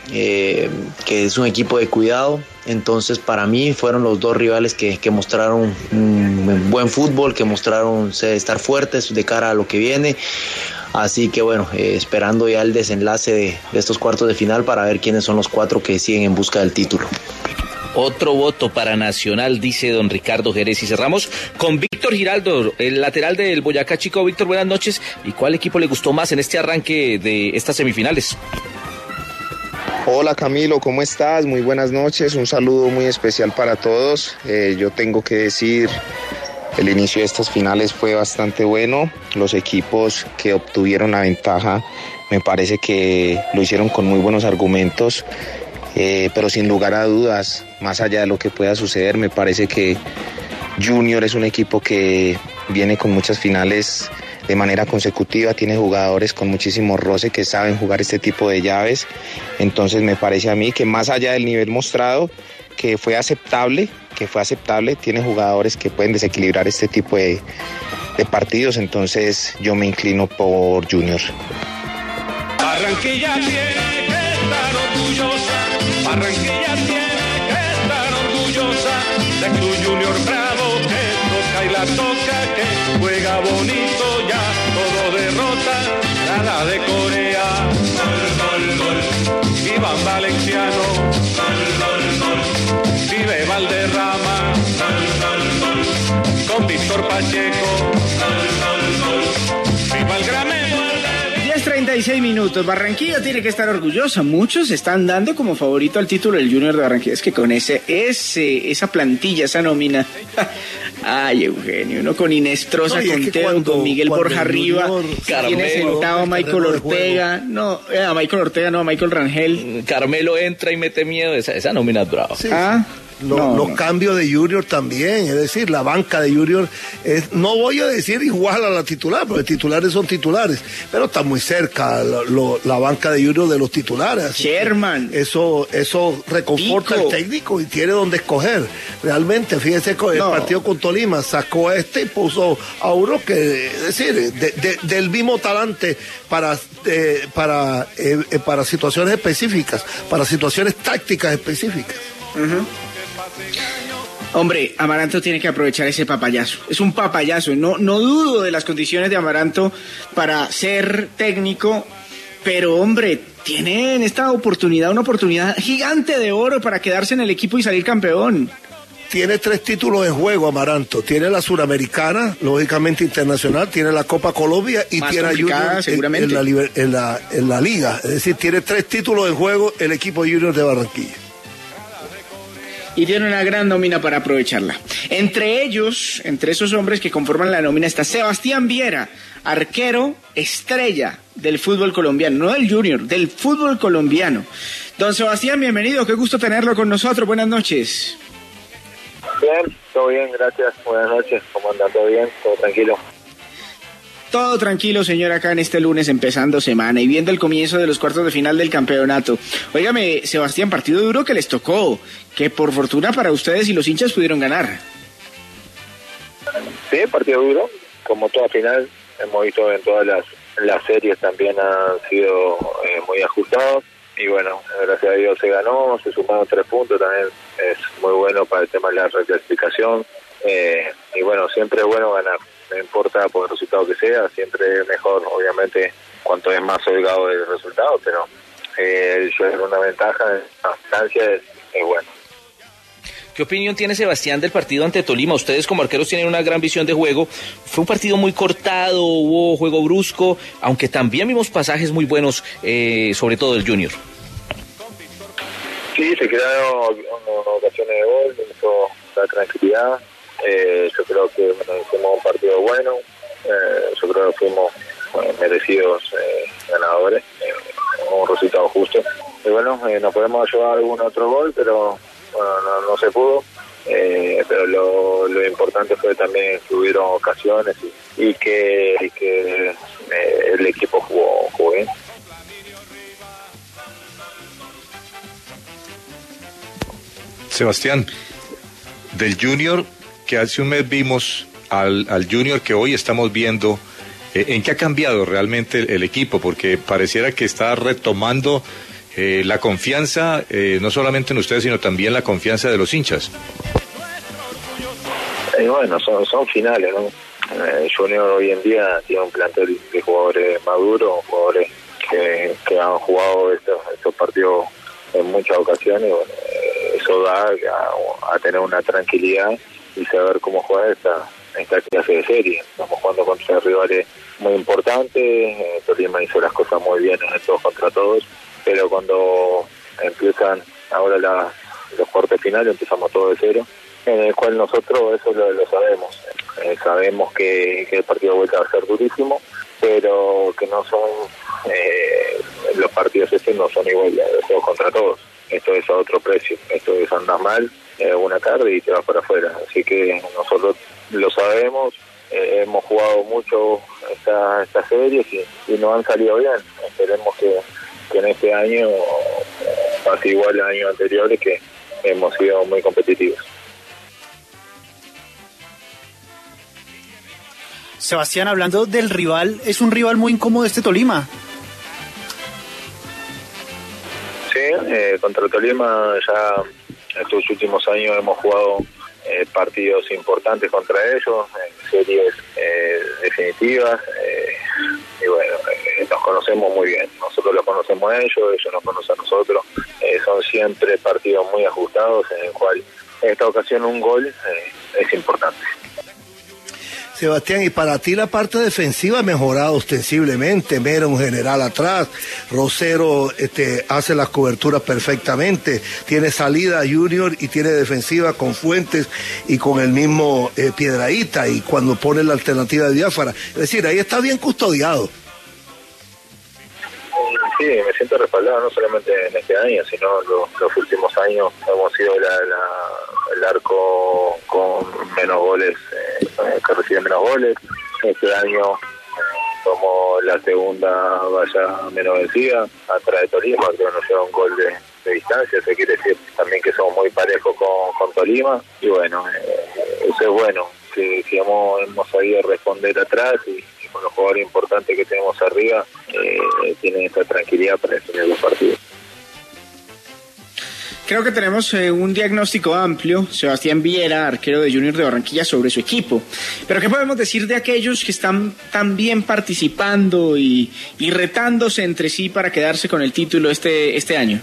que es un equipo de cuidado. Entonces para mí fueron los dos rivales que mostraron un buen fútbol, que mostraron estar fuertes de cara a lo que viene. Así que bueno, esperando ya el desenlace de estos cuartos de final para ver quiénes son los 4 que siguen en busca del título. Otro voto para Nacional, dice don Ricardo Jerez. Y cerramos con Víctor Giraldo, el lateral del Boyacá Chico. Víctor, buenas noches. ¿Y cuál equipo le gustó más en este arranque de estas semifinales? Hola Camilo, ¿cómo estás? Muy buenas noches, un saludo muy especial para todos. Yo tengo que decir, el inicio de estas finales fue bastante bueno. Los equipos que obtuvieron la ventaja me parece que lo hicieron con muy buenos argumentos. Pero sin lugar a dudas, más allá de lo que pueda suceder, me parece que Junior es un equipo que viene con muchas finales de manera consecutiva, tiene jugadores con muchísimo roce que saben jugar este tipo de llaves. Entonces me parece a mí que más allá del nivel mostrado, que fue aceptable, tiene jugadores que pueden desequilibrar este tipo de partidos. Entonces yo me inclino por Junior. Barranquilla tiene que estar orgullosa, Barranquilla tiene que estar orgullosa de su Junior bravo que toca y la toca, que juega bonito, ya todo derrota, nada de Corea. Gol, gol, gol. Iván Valenciano. Gol, gol, gol. Vive Valderrama. Gol, gol, gol. Con Víctor Pacheco. Gol, gol, gol. Viva el Gramero. 36 minutos. Barranquilla tiene que estar orgullosa. Muchos están dando como favorito al título del Junior de Barranquilla. Es que con esa plantilla, esa nómina. Ay, Eugenio, uno con Inestrosa, no, con Teo, con Miguel Borja arriba. Tiene sentado a Michael Ortega. A Michael Rangel. Carmelo entra y mete miedo. Esa nómina es brava. Sí, los cambios de Junior también, es decir, la banca de Junior no voy a decir igual a la titular, porque titulares son titulares, pero está muy cerca la banca de Junior de los titulares. Sherman. Eso reconforta al técnico y tiene donde escoger. Realmente, fíjese que el partido con Tolima sacó y puso a uno que, es decir, del mismo talante para situaciones específicas, para situaciones tácticas específicas. Uh-huh. Hombre, Amaranto tiene que aprovechar ese papayazo. Es un papayazo. No dudo de las condiciones de Amaranto para ser técnico, pero hombre, tiene en esta oportunidad una oportunidad gigante de oro para quedarse en el equipo y salir campeón. Tiene 3 títulos en juego Amaranto. Tiene la Suramericana, lógicamente internacional, tiene la Copa Colombia y tiene a Junior en la Liga. Es decir, tiene 3 títulos en juego el equipo Junior de Barranquilla. Y tiene una gran nómina para aprovecharla. Entre ellos, entre esos hombres que conforman la nómina, está Sebastián Viera, arquero estrella del fútbol colombiano, no del Junior, del fútbol colombiano. Don Sebastián, bienvenido, qué gusto tenerlo con nosotros, buenas noches. Bien, todo bien, gracias, buenas noches, ¿cómo anda? ¿Todo bien? ¿Todo tranquilo? Todo tranquilo, señor, acá en este lunes empezando semana y viendo el comienzo de los cuartos de final del campeonato. Óigame, Sebastián, partido duro que les tocó, que por fortuna para ustedes y los hinchas pudieron ganar. Sí, partido duro, como toda final, hemos visto en todas las series también han sido muy ajustados y bueno, gracias a Dios se ganó, se sumaron 3 puntos, también es muy bueno para el tema de la reclasificación y bueno, siempre es bueno ganar. No importa por el resultado que sea, siempre es mejor, obviamente, cuanto es más holgado el resultado, pero llevar una ventaja en la instancia es bueno. ¿Qué opinión tiene Sebastián del partido ante Tolima? Ustedes como arqueros tienen una gran visión de juego. Fue un partido muy cortado, hubo juego brusco, aunque también vimos pasajes muy buenos, sobre todo del Junior. Sí, se crearon ocasiones de gol, eso da tranquilidad. Yo creo que hicimos un partido bueno, yo creo que fuimos merecidos ganadores, un resultado justo. Y bueno, nos podemos llevar algún otro gol, pero bueno, no se pudo. Pero lo importante fue también que hubieron ocasiones y que el equipo jugó bien. Sebastián, del Junior que hace un mes vimos al Junior que hoy estamos viendo, ¿en qué ha cambiado realmente el equipo? Porque pareciera que está retomando la confianza, no solamente en ustedes, sino también la confianza de los hinchas. Bueno, son finales, ¿no? Junior hoy en día tiene un plantel de jugadores maduros, jugadores que han jugado estos partidos en muchas ocasiones. Bueno, eso da a tener una tranquilidad y saber cómo jugar esta clase de serie. Estamos jugando contra rivales muy importantes. Tolima hizo las cosas muy bien en el todos contra todos, pero cuando empiezan ahora los cuartos finales, empezamos todo de cero, en el cual nosotros eso lo sabemos. Sabemos que el partido de vuelta va a ser durísimo, pero que no son los partidos estos no son iguales de todos contra todos. Esto es a otro precio, esto es andar mal una tarde y te vas para afuera. Así que nosotros lo sabemos, hemos jugado mucho estas series y nos han salido bien. Esperemos que en este año pase igual a años anteriores, que hemos sido muy competitivos. Sebastián, hablando del rival, es un rival muy incómodo este Tolima. Sí, contra Tolima ya estos últimos años hemos jugado partidos importantes contra ellos, en series definitivas, y bueno, nos conocemos muy bien. Nosotros los conocemos a ellos nos conocen a nosotros. Son siempre partidos muy ajustados, en el cual en esta ocasión un gol es importante. Sebastián, y para ti la parte defensiva ha mejorado ostensiblemente. Mera un general atrás, Rosero hace las coberturas perfectamente, tiene salida Junior y tiene defensiva con Fuentes y con el mismo Piedrahíta, y cuando pone la alternativa de Diáfara, es decir, ahí está bien custodiado. Sí, me siento respaldado, no solamente en este año, sino los últimos años hemos sido el arco con menos goles, que recibe menos goles. Este año somos la segunda valla menos vencida, atrás de Tolima, que nos lleva un gol de distancia. Eso quiere decir también que somos muy parejos con Tolima, y bueno, eso es bueno, que hemos sabido responder atrás y con los jugadores importantes que tenemos arriba, tienen esta tranquilidad para definir los partidos. Creo que tenemos un diagnóstico amplio, Sebastián Viera, arquero de Junior de Barranquilla, sobre su equipo. Pero ¿qué podemos decir de aquellos que están también participando y retándose entre sí para quedarse con el título este año?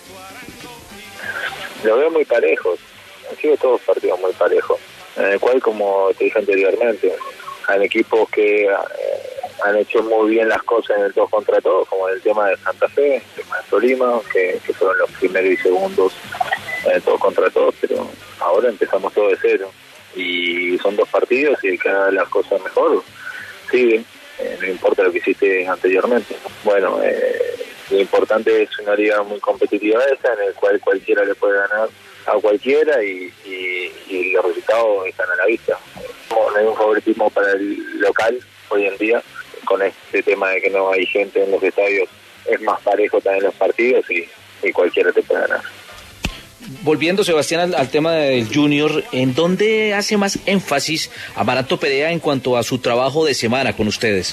Lo veo muy parejos, han sido todos partidos muy parejos, en el cual, como te dije anteriormente, hay equipos que han hecho muy bien las cosas en el 2 contra todos, como en el tema de Santa Fe, el tema de Tolima, que fueron los primeros y segundos en el 2 contra todos, pero ahora empezamos todo de cero. Y son 2 partidos y cada las cosas mejor sigue, no importa lo que hiciste anteriormente. Bueno, lo importante es una liga muy competitiva esa, en el cual cualquiera le puede ganar a cualquiera y los resultados están a la vista. No hay un favoritismo para el local hoy en día, con este tema de que no hay gente en los estadios, es más parejo también los partidos y cualquiera te puede ganar. Volviendo, Sebastián, al tema del Junior, ¿en dónde hace más énfasis Amaranto Perea en cuanto a su trabajo de semana con ustedes?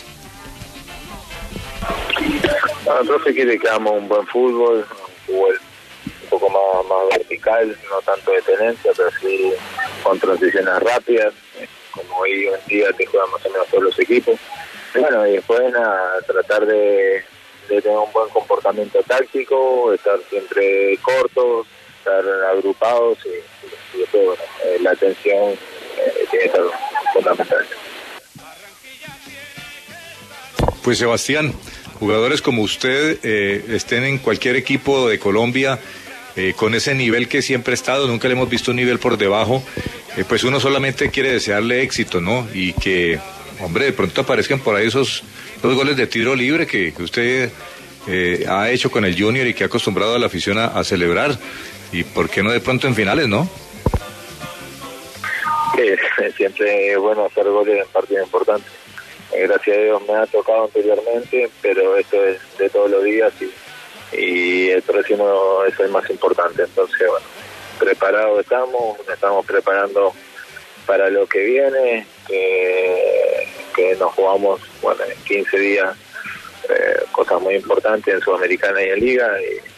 El profe quiere que hagamos un buen fútbol, un fútbol un poco más vertical, no tanto de tenencia, pero sí con transiciones rápidas, como hoy en día te juegan más o menos todos los equipos. Y bueno, y después tratar de tener un buen comportamiento táctico, estar siempre cortos, estar agrupados y después, bueno, la atención tiene que ser fundamental. Pues Sebastián, jugadores como usted estén en cualquier equipo de Colombia, con ese nivel que siempre ha estado, nunca le hemos visto un nivel por debajo, pues uno solamente quiere desearle éxito, ¿no? Y que, hombre, de pronto aparezcan por ahí esos 2 goles de tiro libre que usted ha hecho con el Junior y que ha acostumbrado a la afición a celebrar, y por qué no de pronto en finales, ¿no? Siempre es bueno hacer goles en partidos importantes. Gracias a Dios me ha tocado anteriormente, pero esto es de todos los días y el próximo es el más importante. Entonces, bueno, preparados estamos preparando para lo que viene, que nos jugamos, bueno, en 15 días cosas muy importantes en Sudamericana y en Liga,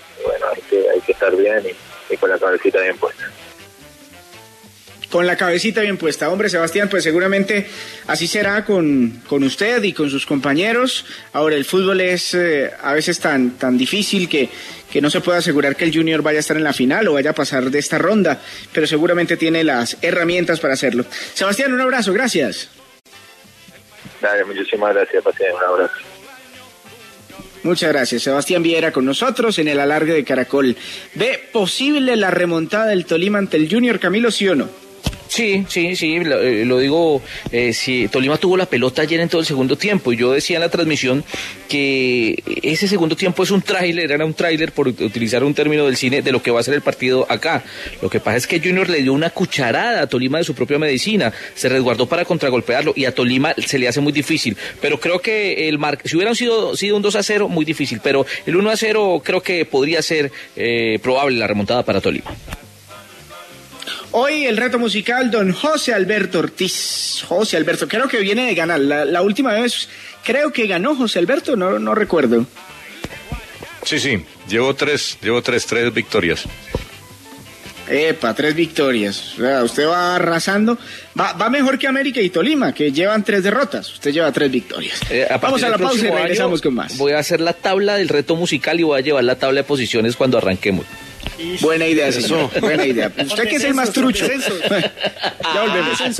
hay que estar bien y con la cabecita bien puesta. Con la cabecita bien puesta. Hombre, Sebastián, pues seguramente así será con usted y con sus compañeros. Ahora, el fútbol es a veces tan difícil que no se puede asegurar que el Junior vaya a estar en la final o vaya a pasar de esta ronda, pero seguramente tiene las herramientas para hacerlo. Sebastián, un abrazo, gracias. Dale, muchísimas gracias, Paciencia, un abrazo. Muchas gracias. Sebastián Viera con nosotros en el alargue de Caracol. ¿Ve posible la remontada del Tolima ante el Junior, Camilo, sí o no? Sí, lo digo, sí, Tolima tuvo la pelota ayer en todo el segundo tiempo, y yo decía en la transmisión que ese segundo tiempo es era un tráiler, por utilizar un término del cine, de lo que va a ser el partido acá. Lo que pasa es que Junior le dio una cucharada a Tolima de su propia medicina, se resguardó para contragolpearlo, y a Tolima se le hace muy difícil, pero creo que si hubieran sido un 2-0, muy difícil, pero el 1-0 creo que podría ser probable la remontada para Tolima. Hoy el reto musical, don José Alberto Ortiz. José Alberto, creo que viene de ganar. La última vez creo que ganó José Alberto, no recuerdo. Sí, llevo tres victorias. Epa, 3 victorias. O sea, usted va arrasando. Va mejor que América y Tolima, que llevan 3 derrotas. Usted lleva 3 victorias. Vamos a la pausa y regresamos con más. Voy a hacer la tabla del reto musical y voy a llevar la tabla de posiciones cuando arranquemos. Buena idea, señor. Buena idea. Usted que es el más trucho. Ya volvemos.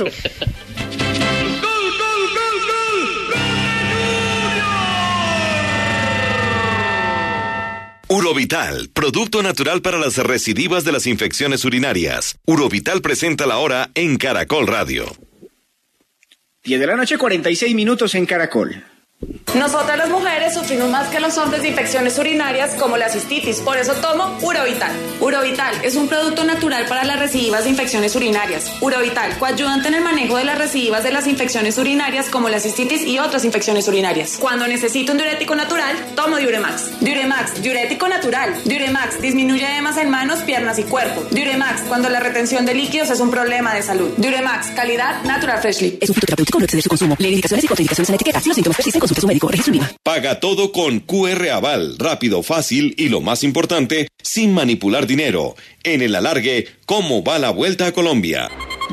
Urovital, producto natural para las recidivas de las infecciones urinarias. Urovital presenta la hora en Caracol Radio. 10 de la noche, 46 minutos en Caracol. Nosotras las mujeres sufrimos más que los hombres de infecciones urinarias como la cistitis, por eso tomo Urovital. Urovital es un producto natural para las recidivas de infecciones urinarias. Urovital, coayudante en el manejo de las recidivas de las infecciones urinarias como la cistitis y otras infecciones urinarias. Cuando necesito un diurético natural, tomo Diuremax. Diuremax, diurético natural. Diuremax disminuye edemas en manos, piernas y cuerpo. Diuremax, cuando la retención de líquidos es un problema de salud. Diuremax, calidad Natural Freshly. Es un fitoterapéutico, no excede su consumo. Lee indicaciones y contraindicaciones en la etiqueta. Si los síntomas persisten, consulte a su médico. Registro IVA. Paga todo con QR Aval, rápido, fácil y lo más importante, sin manipular dinero. En el alargue, ¿cómo va la Vuelta a Colombia?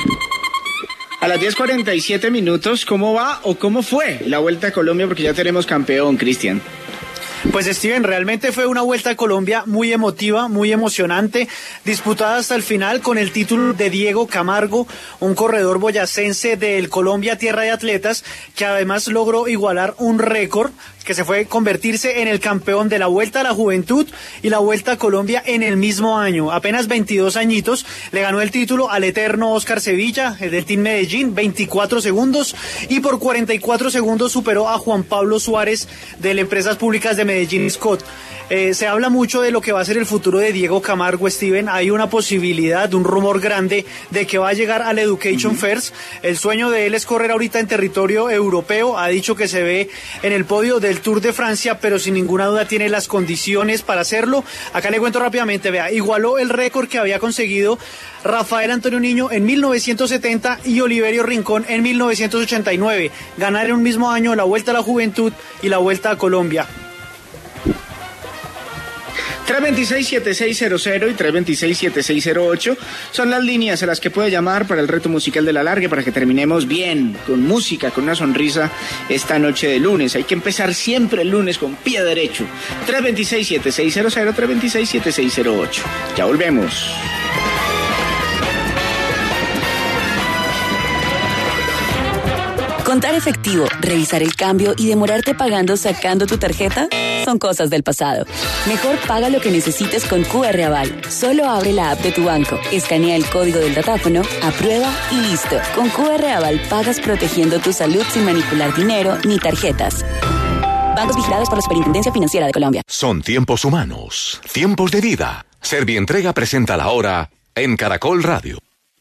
A las 10:47 minutos, ¿cómo va o cómo fue la Vuelta a Colombia? Porque ya tenemos campeón, Cristian. Pues Steven, realmente fue una Vuelta a Colombia muy emotiva, muy emocionante, disputada hasta el final con el título de Diego Camargo, un corredor boyacense del Colombia Tierra de Atletas, que además logró igualar un récord que se fue a convertirse en el campeón de la Vuelta a la Juventud y la Vuelta a Colombia en el mismo año. Apenas 22 añitos, le ganó el título al eterno Oscar Sevilla, el del Team Medellín, 24 segundos, y por 44 segundos superó a Juan Pablo Suárez de Empresas Públicas de Medellín Scott. Se habla mucho de lo que va a ser el futuro de Diego Camargo, Steven. Hay una posibilidad, un rumor grande de que va a llegar al Education First. El sueño de él es correr ahorita en territorio europeo. Ha dicho que se ve en el podio del Tour de Francia, pero sin ninguna duda tiene las condiciones para hacerlo. Acá le cuento rápidamente, vea, igualó el récord que había conseguido Rafael Antonio Niño en 1970 y Oliverio Rincón en 1989. Ganar en un mismo año la Vuelta a la Juventud y la Vuelta a Colombia. 326-7600 y 326-7608 son las líneas a las que puede llamar para el reto musical del alargue, para que terminemos bien, con música, con una sonrisa esta noche de lunes. Hay que empezar siempre el lunes con pie derecho. 326-7600, 326-7608. Ya volvemos. Contar efectivo, revisar el cambio y demorarte pagando sacando tu tarjeta son cosas del pasado. Mejor paga lo que necesites con QR Aval. Solo abre la app de tu banco, escanea el código del datáfono, aprueba y listo. Con QR Aval pagas protegiendo tu salud sin manipular dinero ni tarjetas. Bancos vigilados por la Superintendencia Financiera de Colombia. Son tiempos humanos, tiempos de vida. Servientrega presenta la hora en Caracol Radio.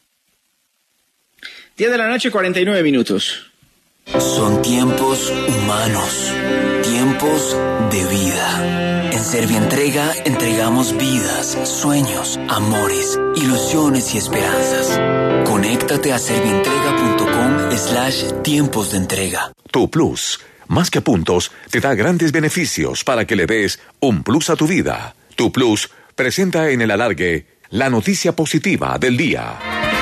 10 de la noche, 49 minutos. Son tiempos humanos, tiempos de vida. En Servientrega entregamos vidas, sueños, amores, ilusiones y esperanzas. Conéctate a servientrega.com/tiempos de entrega. Tu Plus, más que puntos, te da grandes beneficios para que le des un plus a tu vida. Tu Plus presenta en el alargue la noticia positiva del día.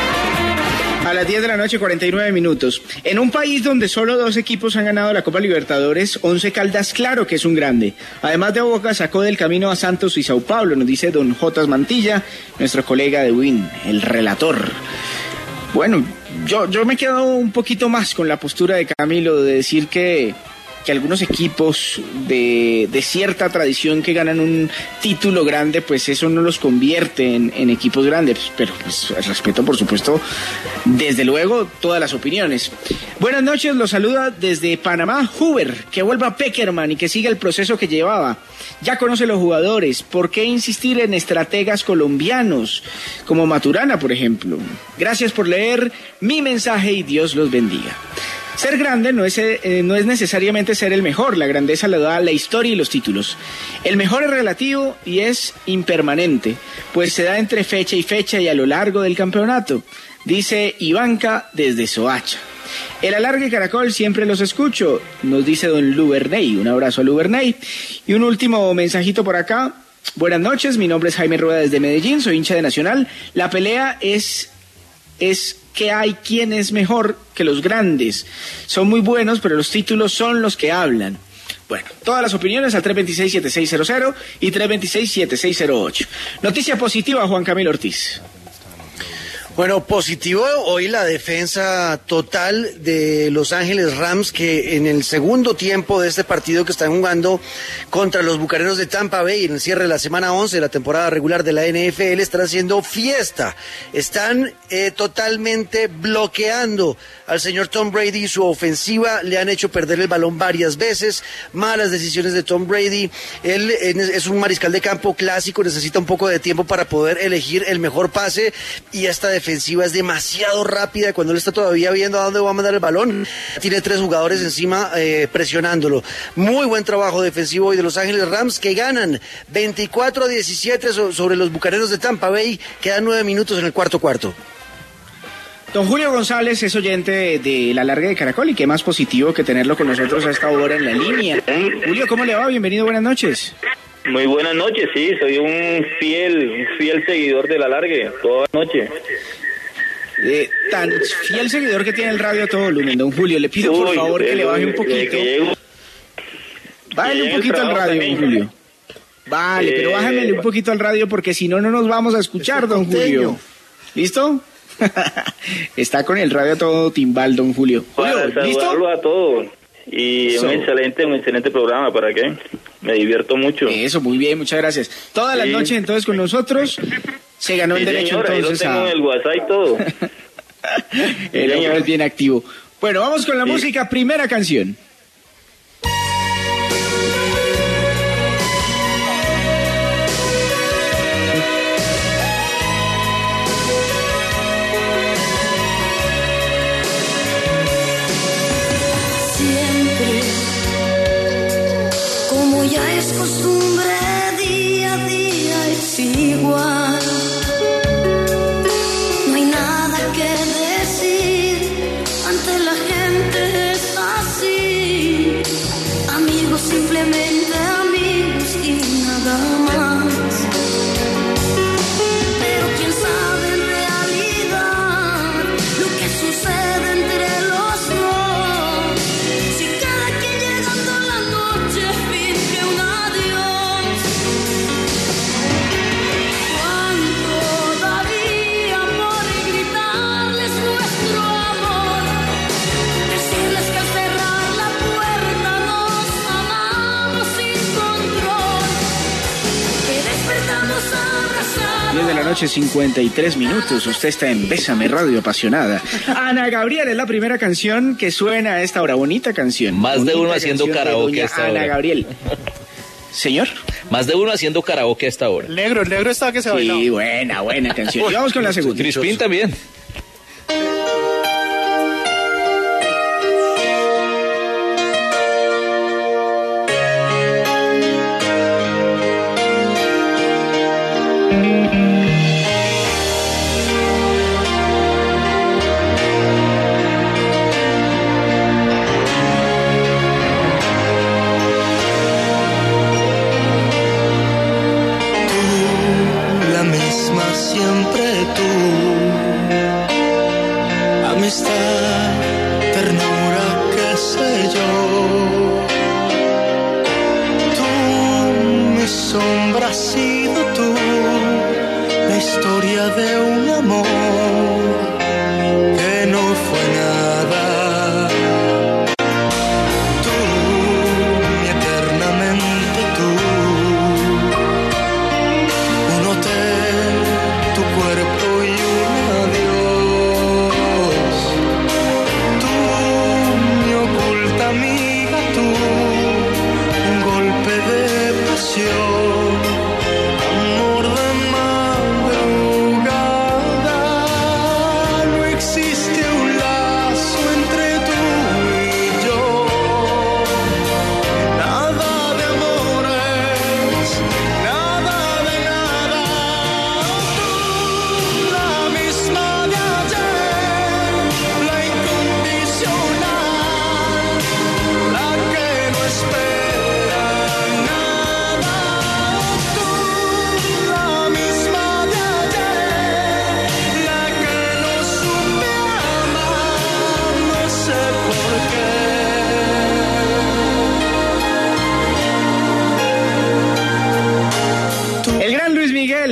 A las 10 de la noche, 49 minutos. En un país donde solo 2 equipos han ganado la Copa Libertadores, 11 Caldas claro que es un grande. Además de Boca, sacó del camino a Santos y Sao Paulo, nos dice don Jotas Mantilla, nuestro colega de Win, el relator. Bueno, yo me quedo un poquito más con la postura de Camilo de decir que algunos equipos de cierta tradición que ganan un título grande, pues eso no los convierte en equipos grandes, pero pues respeto, por supuesto, desde luego, todas las opiniones. Buenas noches, los saluda desde Panamá, Huber, que vuelva Peckerman y que siga el proceso que llevaba. Ya conoce los jugadores, ¿por qué insistir en estrategas colombianos, como Maturana, por ejemplo? Gracias por leer mi mensaje y Dios los bendiga. Ser grande no es necesariamente ser el mejor, la grandeza la da la historia y los títulos. El mejor es relativo y es impermanente, pues se da entre fecha y fecha y a lo largo del campeonato, dice Ivanka desde Soacha. El alargue Caracol siempre los escucho, nos dice don Luberney, un abrazo a Luberney. Y un último mensajito por acá. Buenas noches, mi nombre es Jaime Rueda desde Medellín, soy hincha de Nacional. La pelea es que hay quien es mejor que los grandes. Son muy buenos, pero los títulos son los que hablan. Bueno, todas las opiniones al 326-7600 y 326-7608. Noticia positiva, Juan Camilo Ortiz. Bueno, positivo hoy la defensa total de Los Ángeles Rams, que en el segundo tiempo de este partido que están jugando contra los Bucaneros de Tampa Bay en el cierre de la semana 11 de la temporada regular de la NFL, están haciendo fiesta, están totalmente bloqueando al señor Tom Brady y su ofensiva, le han hecho perder el balón varias veces, malas decisiones de Tom Brady. Él es un mariscal de campo clásico, necesita un poco de tiempo para poder elegir el mejor pase, y esta defensiva es demasiado rápida cuando él está todavía viendo a dónde va a mandar el balón. Tiene 3 jugadores encima presionándolo. Muy buen trabajo defensivo hoy de Los Ángeles Rams, que ganan 24-17 sobre los Bucaneros de Tampa Bay. Quedan 9 minutos en el cuarto. Don Julio González es oyente de La Larga de Caracol, y qué más positivo que tenerlo con nosotros a esta hora en la línea. Julio, ¿cómo le va? Bienvenido, buenas noches. Muy buenas noches, sí, soy un fiel seguidor de La Largue, toda la noche. Tan fiel seguidor que tiene el radio a todo volumen, don Julio, le pido por favor que le baje un poquito. Bájale un poquito al radio, don Julio. Vale, pero bájamele un poquito al radio porque si no, no nos vamos a escuchar, don Julio. ¿Listo? Está con el radio a todo timbal, don Julio. Para saludarlo a todos. Y un excelente programa, ¿para qué? Me divierto mucho. Eso, muy bien, muchas gracias. Todas las noches entonces con nosotros se ganó el derecho, señora, entonces yo lo tengo en el WhatsApp y todo. El hombre es bien activo. Bueno, vamos con la música, primera canción. Ya es costumbre, día a día es igual. No hay nada que decir, ante la gente es así. Amigos, simplemente amigos y nada más. Pero quién sabe en realidad lo que sucede entre los dos. Si cada quien llegando a la noche finge un adiós. ¿Cuánto daría por gritarles nuestro amor? Decirles que al cerrar la puerta nos amamos sin control, que despertamos abrazados. 10 de la noche, 53 minutos. Usted está en Bésame Radio Apasionada. Ana Gabriel es la primera canción que suena a esta hora. Bonita canción. Más de uno haciendo karaoke a hasta Ana ahora. Gabriel. Señor. Más de uno haciendo karaoke hasta ahora. El negro está que se bailó. Sí, buena canción. Y vamos con la segunda. Crispín también.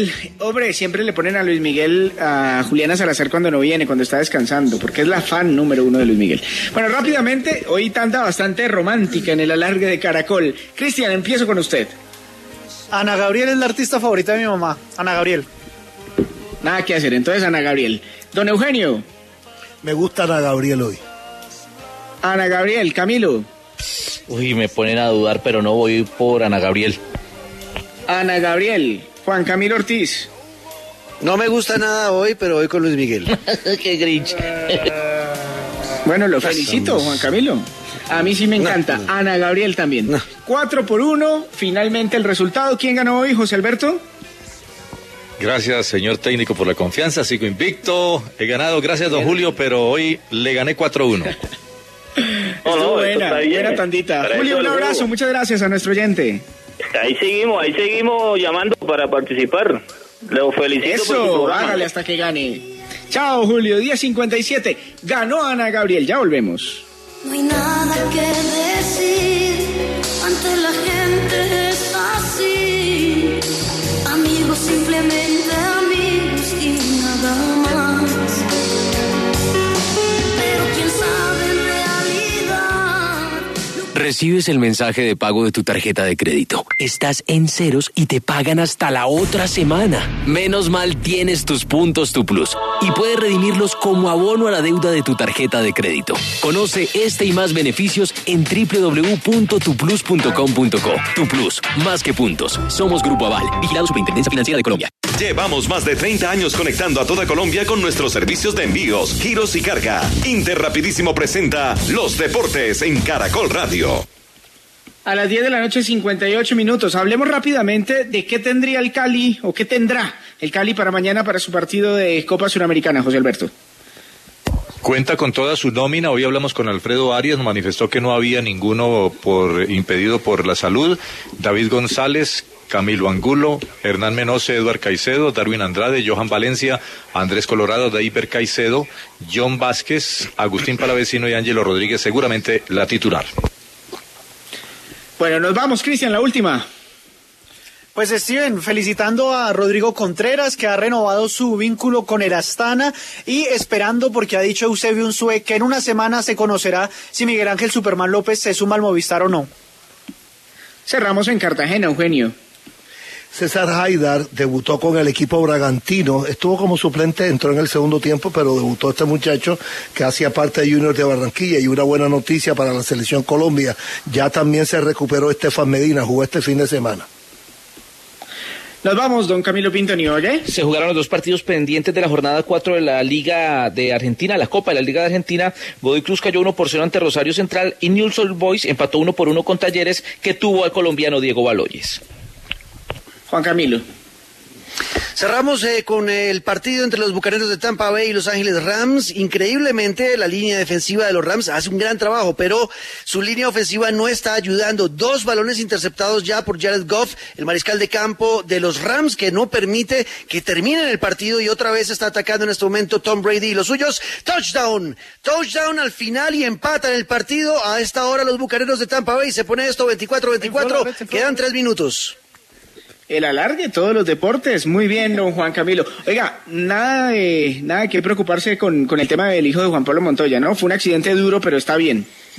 Miguel. Hombre, siempre le ponen a Luis Miguel a Juliana Salazar cuando no viene, cuando está descansando, porque es la fan número 1 de Luis Miguel. Bueno, rápidamente, hoy tanda bastante romántica en el alargue de Caracol. Cristian, empiezo con usted. Ana Gabriel es la artista favorita de mi mamá. Ana Gabriel. Nada que hacer, entonces Ana Gabriel. Don Eugenio. Me gusta Ana Gabriel hoy. Ana Gabriel. Camilo. Uy, me ponen a dudar, pero no, voy por Ana Gabriel. Ana Gabriel. Juan Camilo Ortiz. No me gusta nada hoy, pero voy con Luis Miguel. Qué grinch. Bueno, lo felicito, Juan Camilo. A mí sí me encanta. No. Ana Gabriel también. 4-1, finalmente el resultado. ¿Quién ganó hoy, José Alberto? Gracias, señor técnico, por la confianza. Sigo invicto. He ganado, gracias, don Julio, pero hoy le gané 4-1. Buena tandita. Julio, un abrazo, muchas gracias a nuestro oyente. Ahí seguimos llamando para participar. Lo felicito. Eso, hágale hasta que gane. Chao, Julio, 10:57. Ganó Ana Gabriel, ya volvemos. No hay nada que decir, ante la gente es así. Amigos, simplemente amigos y nada más. Pero quién sabe en realidad. Recibes el mensaje de pago de tu tarjeta de crédito. Estás en ceros y te pagan hasta la otra semana. Menos mal tienes tus puntos Tu Plus y puedes redimirlos como abono a la deuda de tu tarjeta de crédito. Conoce este y más beneficios en www.tuplus.com.co. Tu Plus, más que puntos. Somos Grupo Aval, vigilado Superintendencia Financiera de Colombia. Llevamos más de 30 años conectando a toda Colombia con nuestros servicios de envíos, giros y carga. Interrapidísimo presenta Los Deportes en Caracol Radio. A las 10 de la noche, 58 minutos. Hablemos rápidamente de qué tendría el Cali, o qué tendrá el Cali para mañana para su partido de Copa Suramericana, José Alberto. Cuenta con toda su nómina. Hoy hablamos con Alfredo Arias, nos manifestó que no había ninguno impedido por la salud. David González, Camilo Angulo, Hernán Menose, Eduard Caicedo, Darwin Andrade, Johan Valencia, Andrés Colorado, Deiber Caicedo, John Vázquez, Agustín Palavecino y Ángelo Rodríguez, seguramente la titular. Bueno, nos vamos, Cristian, la última. Pues Steven, felicitando a Rodrigo Contreras, que ha renovado su vínculo con el Astana, y esperando, porque ha dicho Eusebio Unzué, que en una semana se conocerá si Miguel Ángel Superman López se suma al Movistar o no. Cerramos en Cartagena, Eugenio. César Haidar debutó con el equipo bragantino, estuvo como suplente, entró en el segundo tiempo, pero debutó este muchacho que hacía parte de Junior de Barranquilla, y una buena noticia para la selección Colombia, ya también se recuperó Estefan Medina, jugó este fin de semana. Nos vamos, don Camilo Pinto Nioye. Se jugaron los dos partidos pendientes de la jornada 4 de la Liga de Argentina, la Copa de la Liga de Argentina. Godoy Cruz cayó 1-0 ante Rosario Central y Newell's Old Boys empató 1-1 con Talleres, que tuvo al colombiano Diego Baloyes. Juan Camilo. Cerramos con el partido entre los Bucaneros de Tampa Bay y Los Ángeles Rams. Increíblemente, la línea defensiva de los Rams hace un gran trabajo, pero su línea ofensiva no está ayudando. 2 balones interceptados ya por Jared Goff, el mariscal de campo de los Rams, que no permite que terminen el partido, y otra vez está atacando en este momento Tom Brady y los suyos. Touchdown al final y empatan el partido. A esta hora los Bucaneros de Tampa Bay, se pone esto 24-24, quedan 3 minutos. El alargue, todos los deportes. Muy bien, don Juan Camilo. Oiga, nada que preocuparse con el tema del hijo de Juan Pablo Montoya, ¿no? Fue un accidente duro, pero está bien.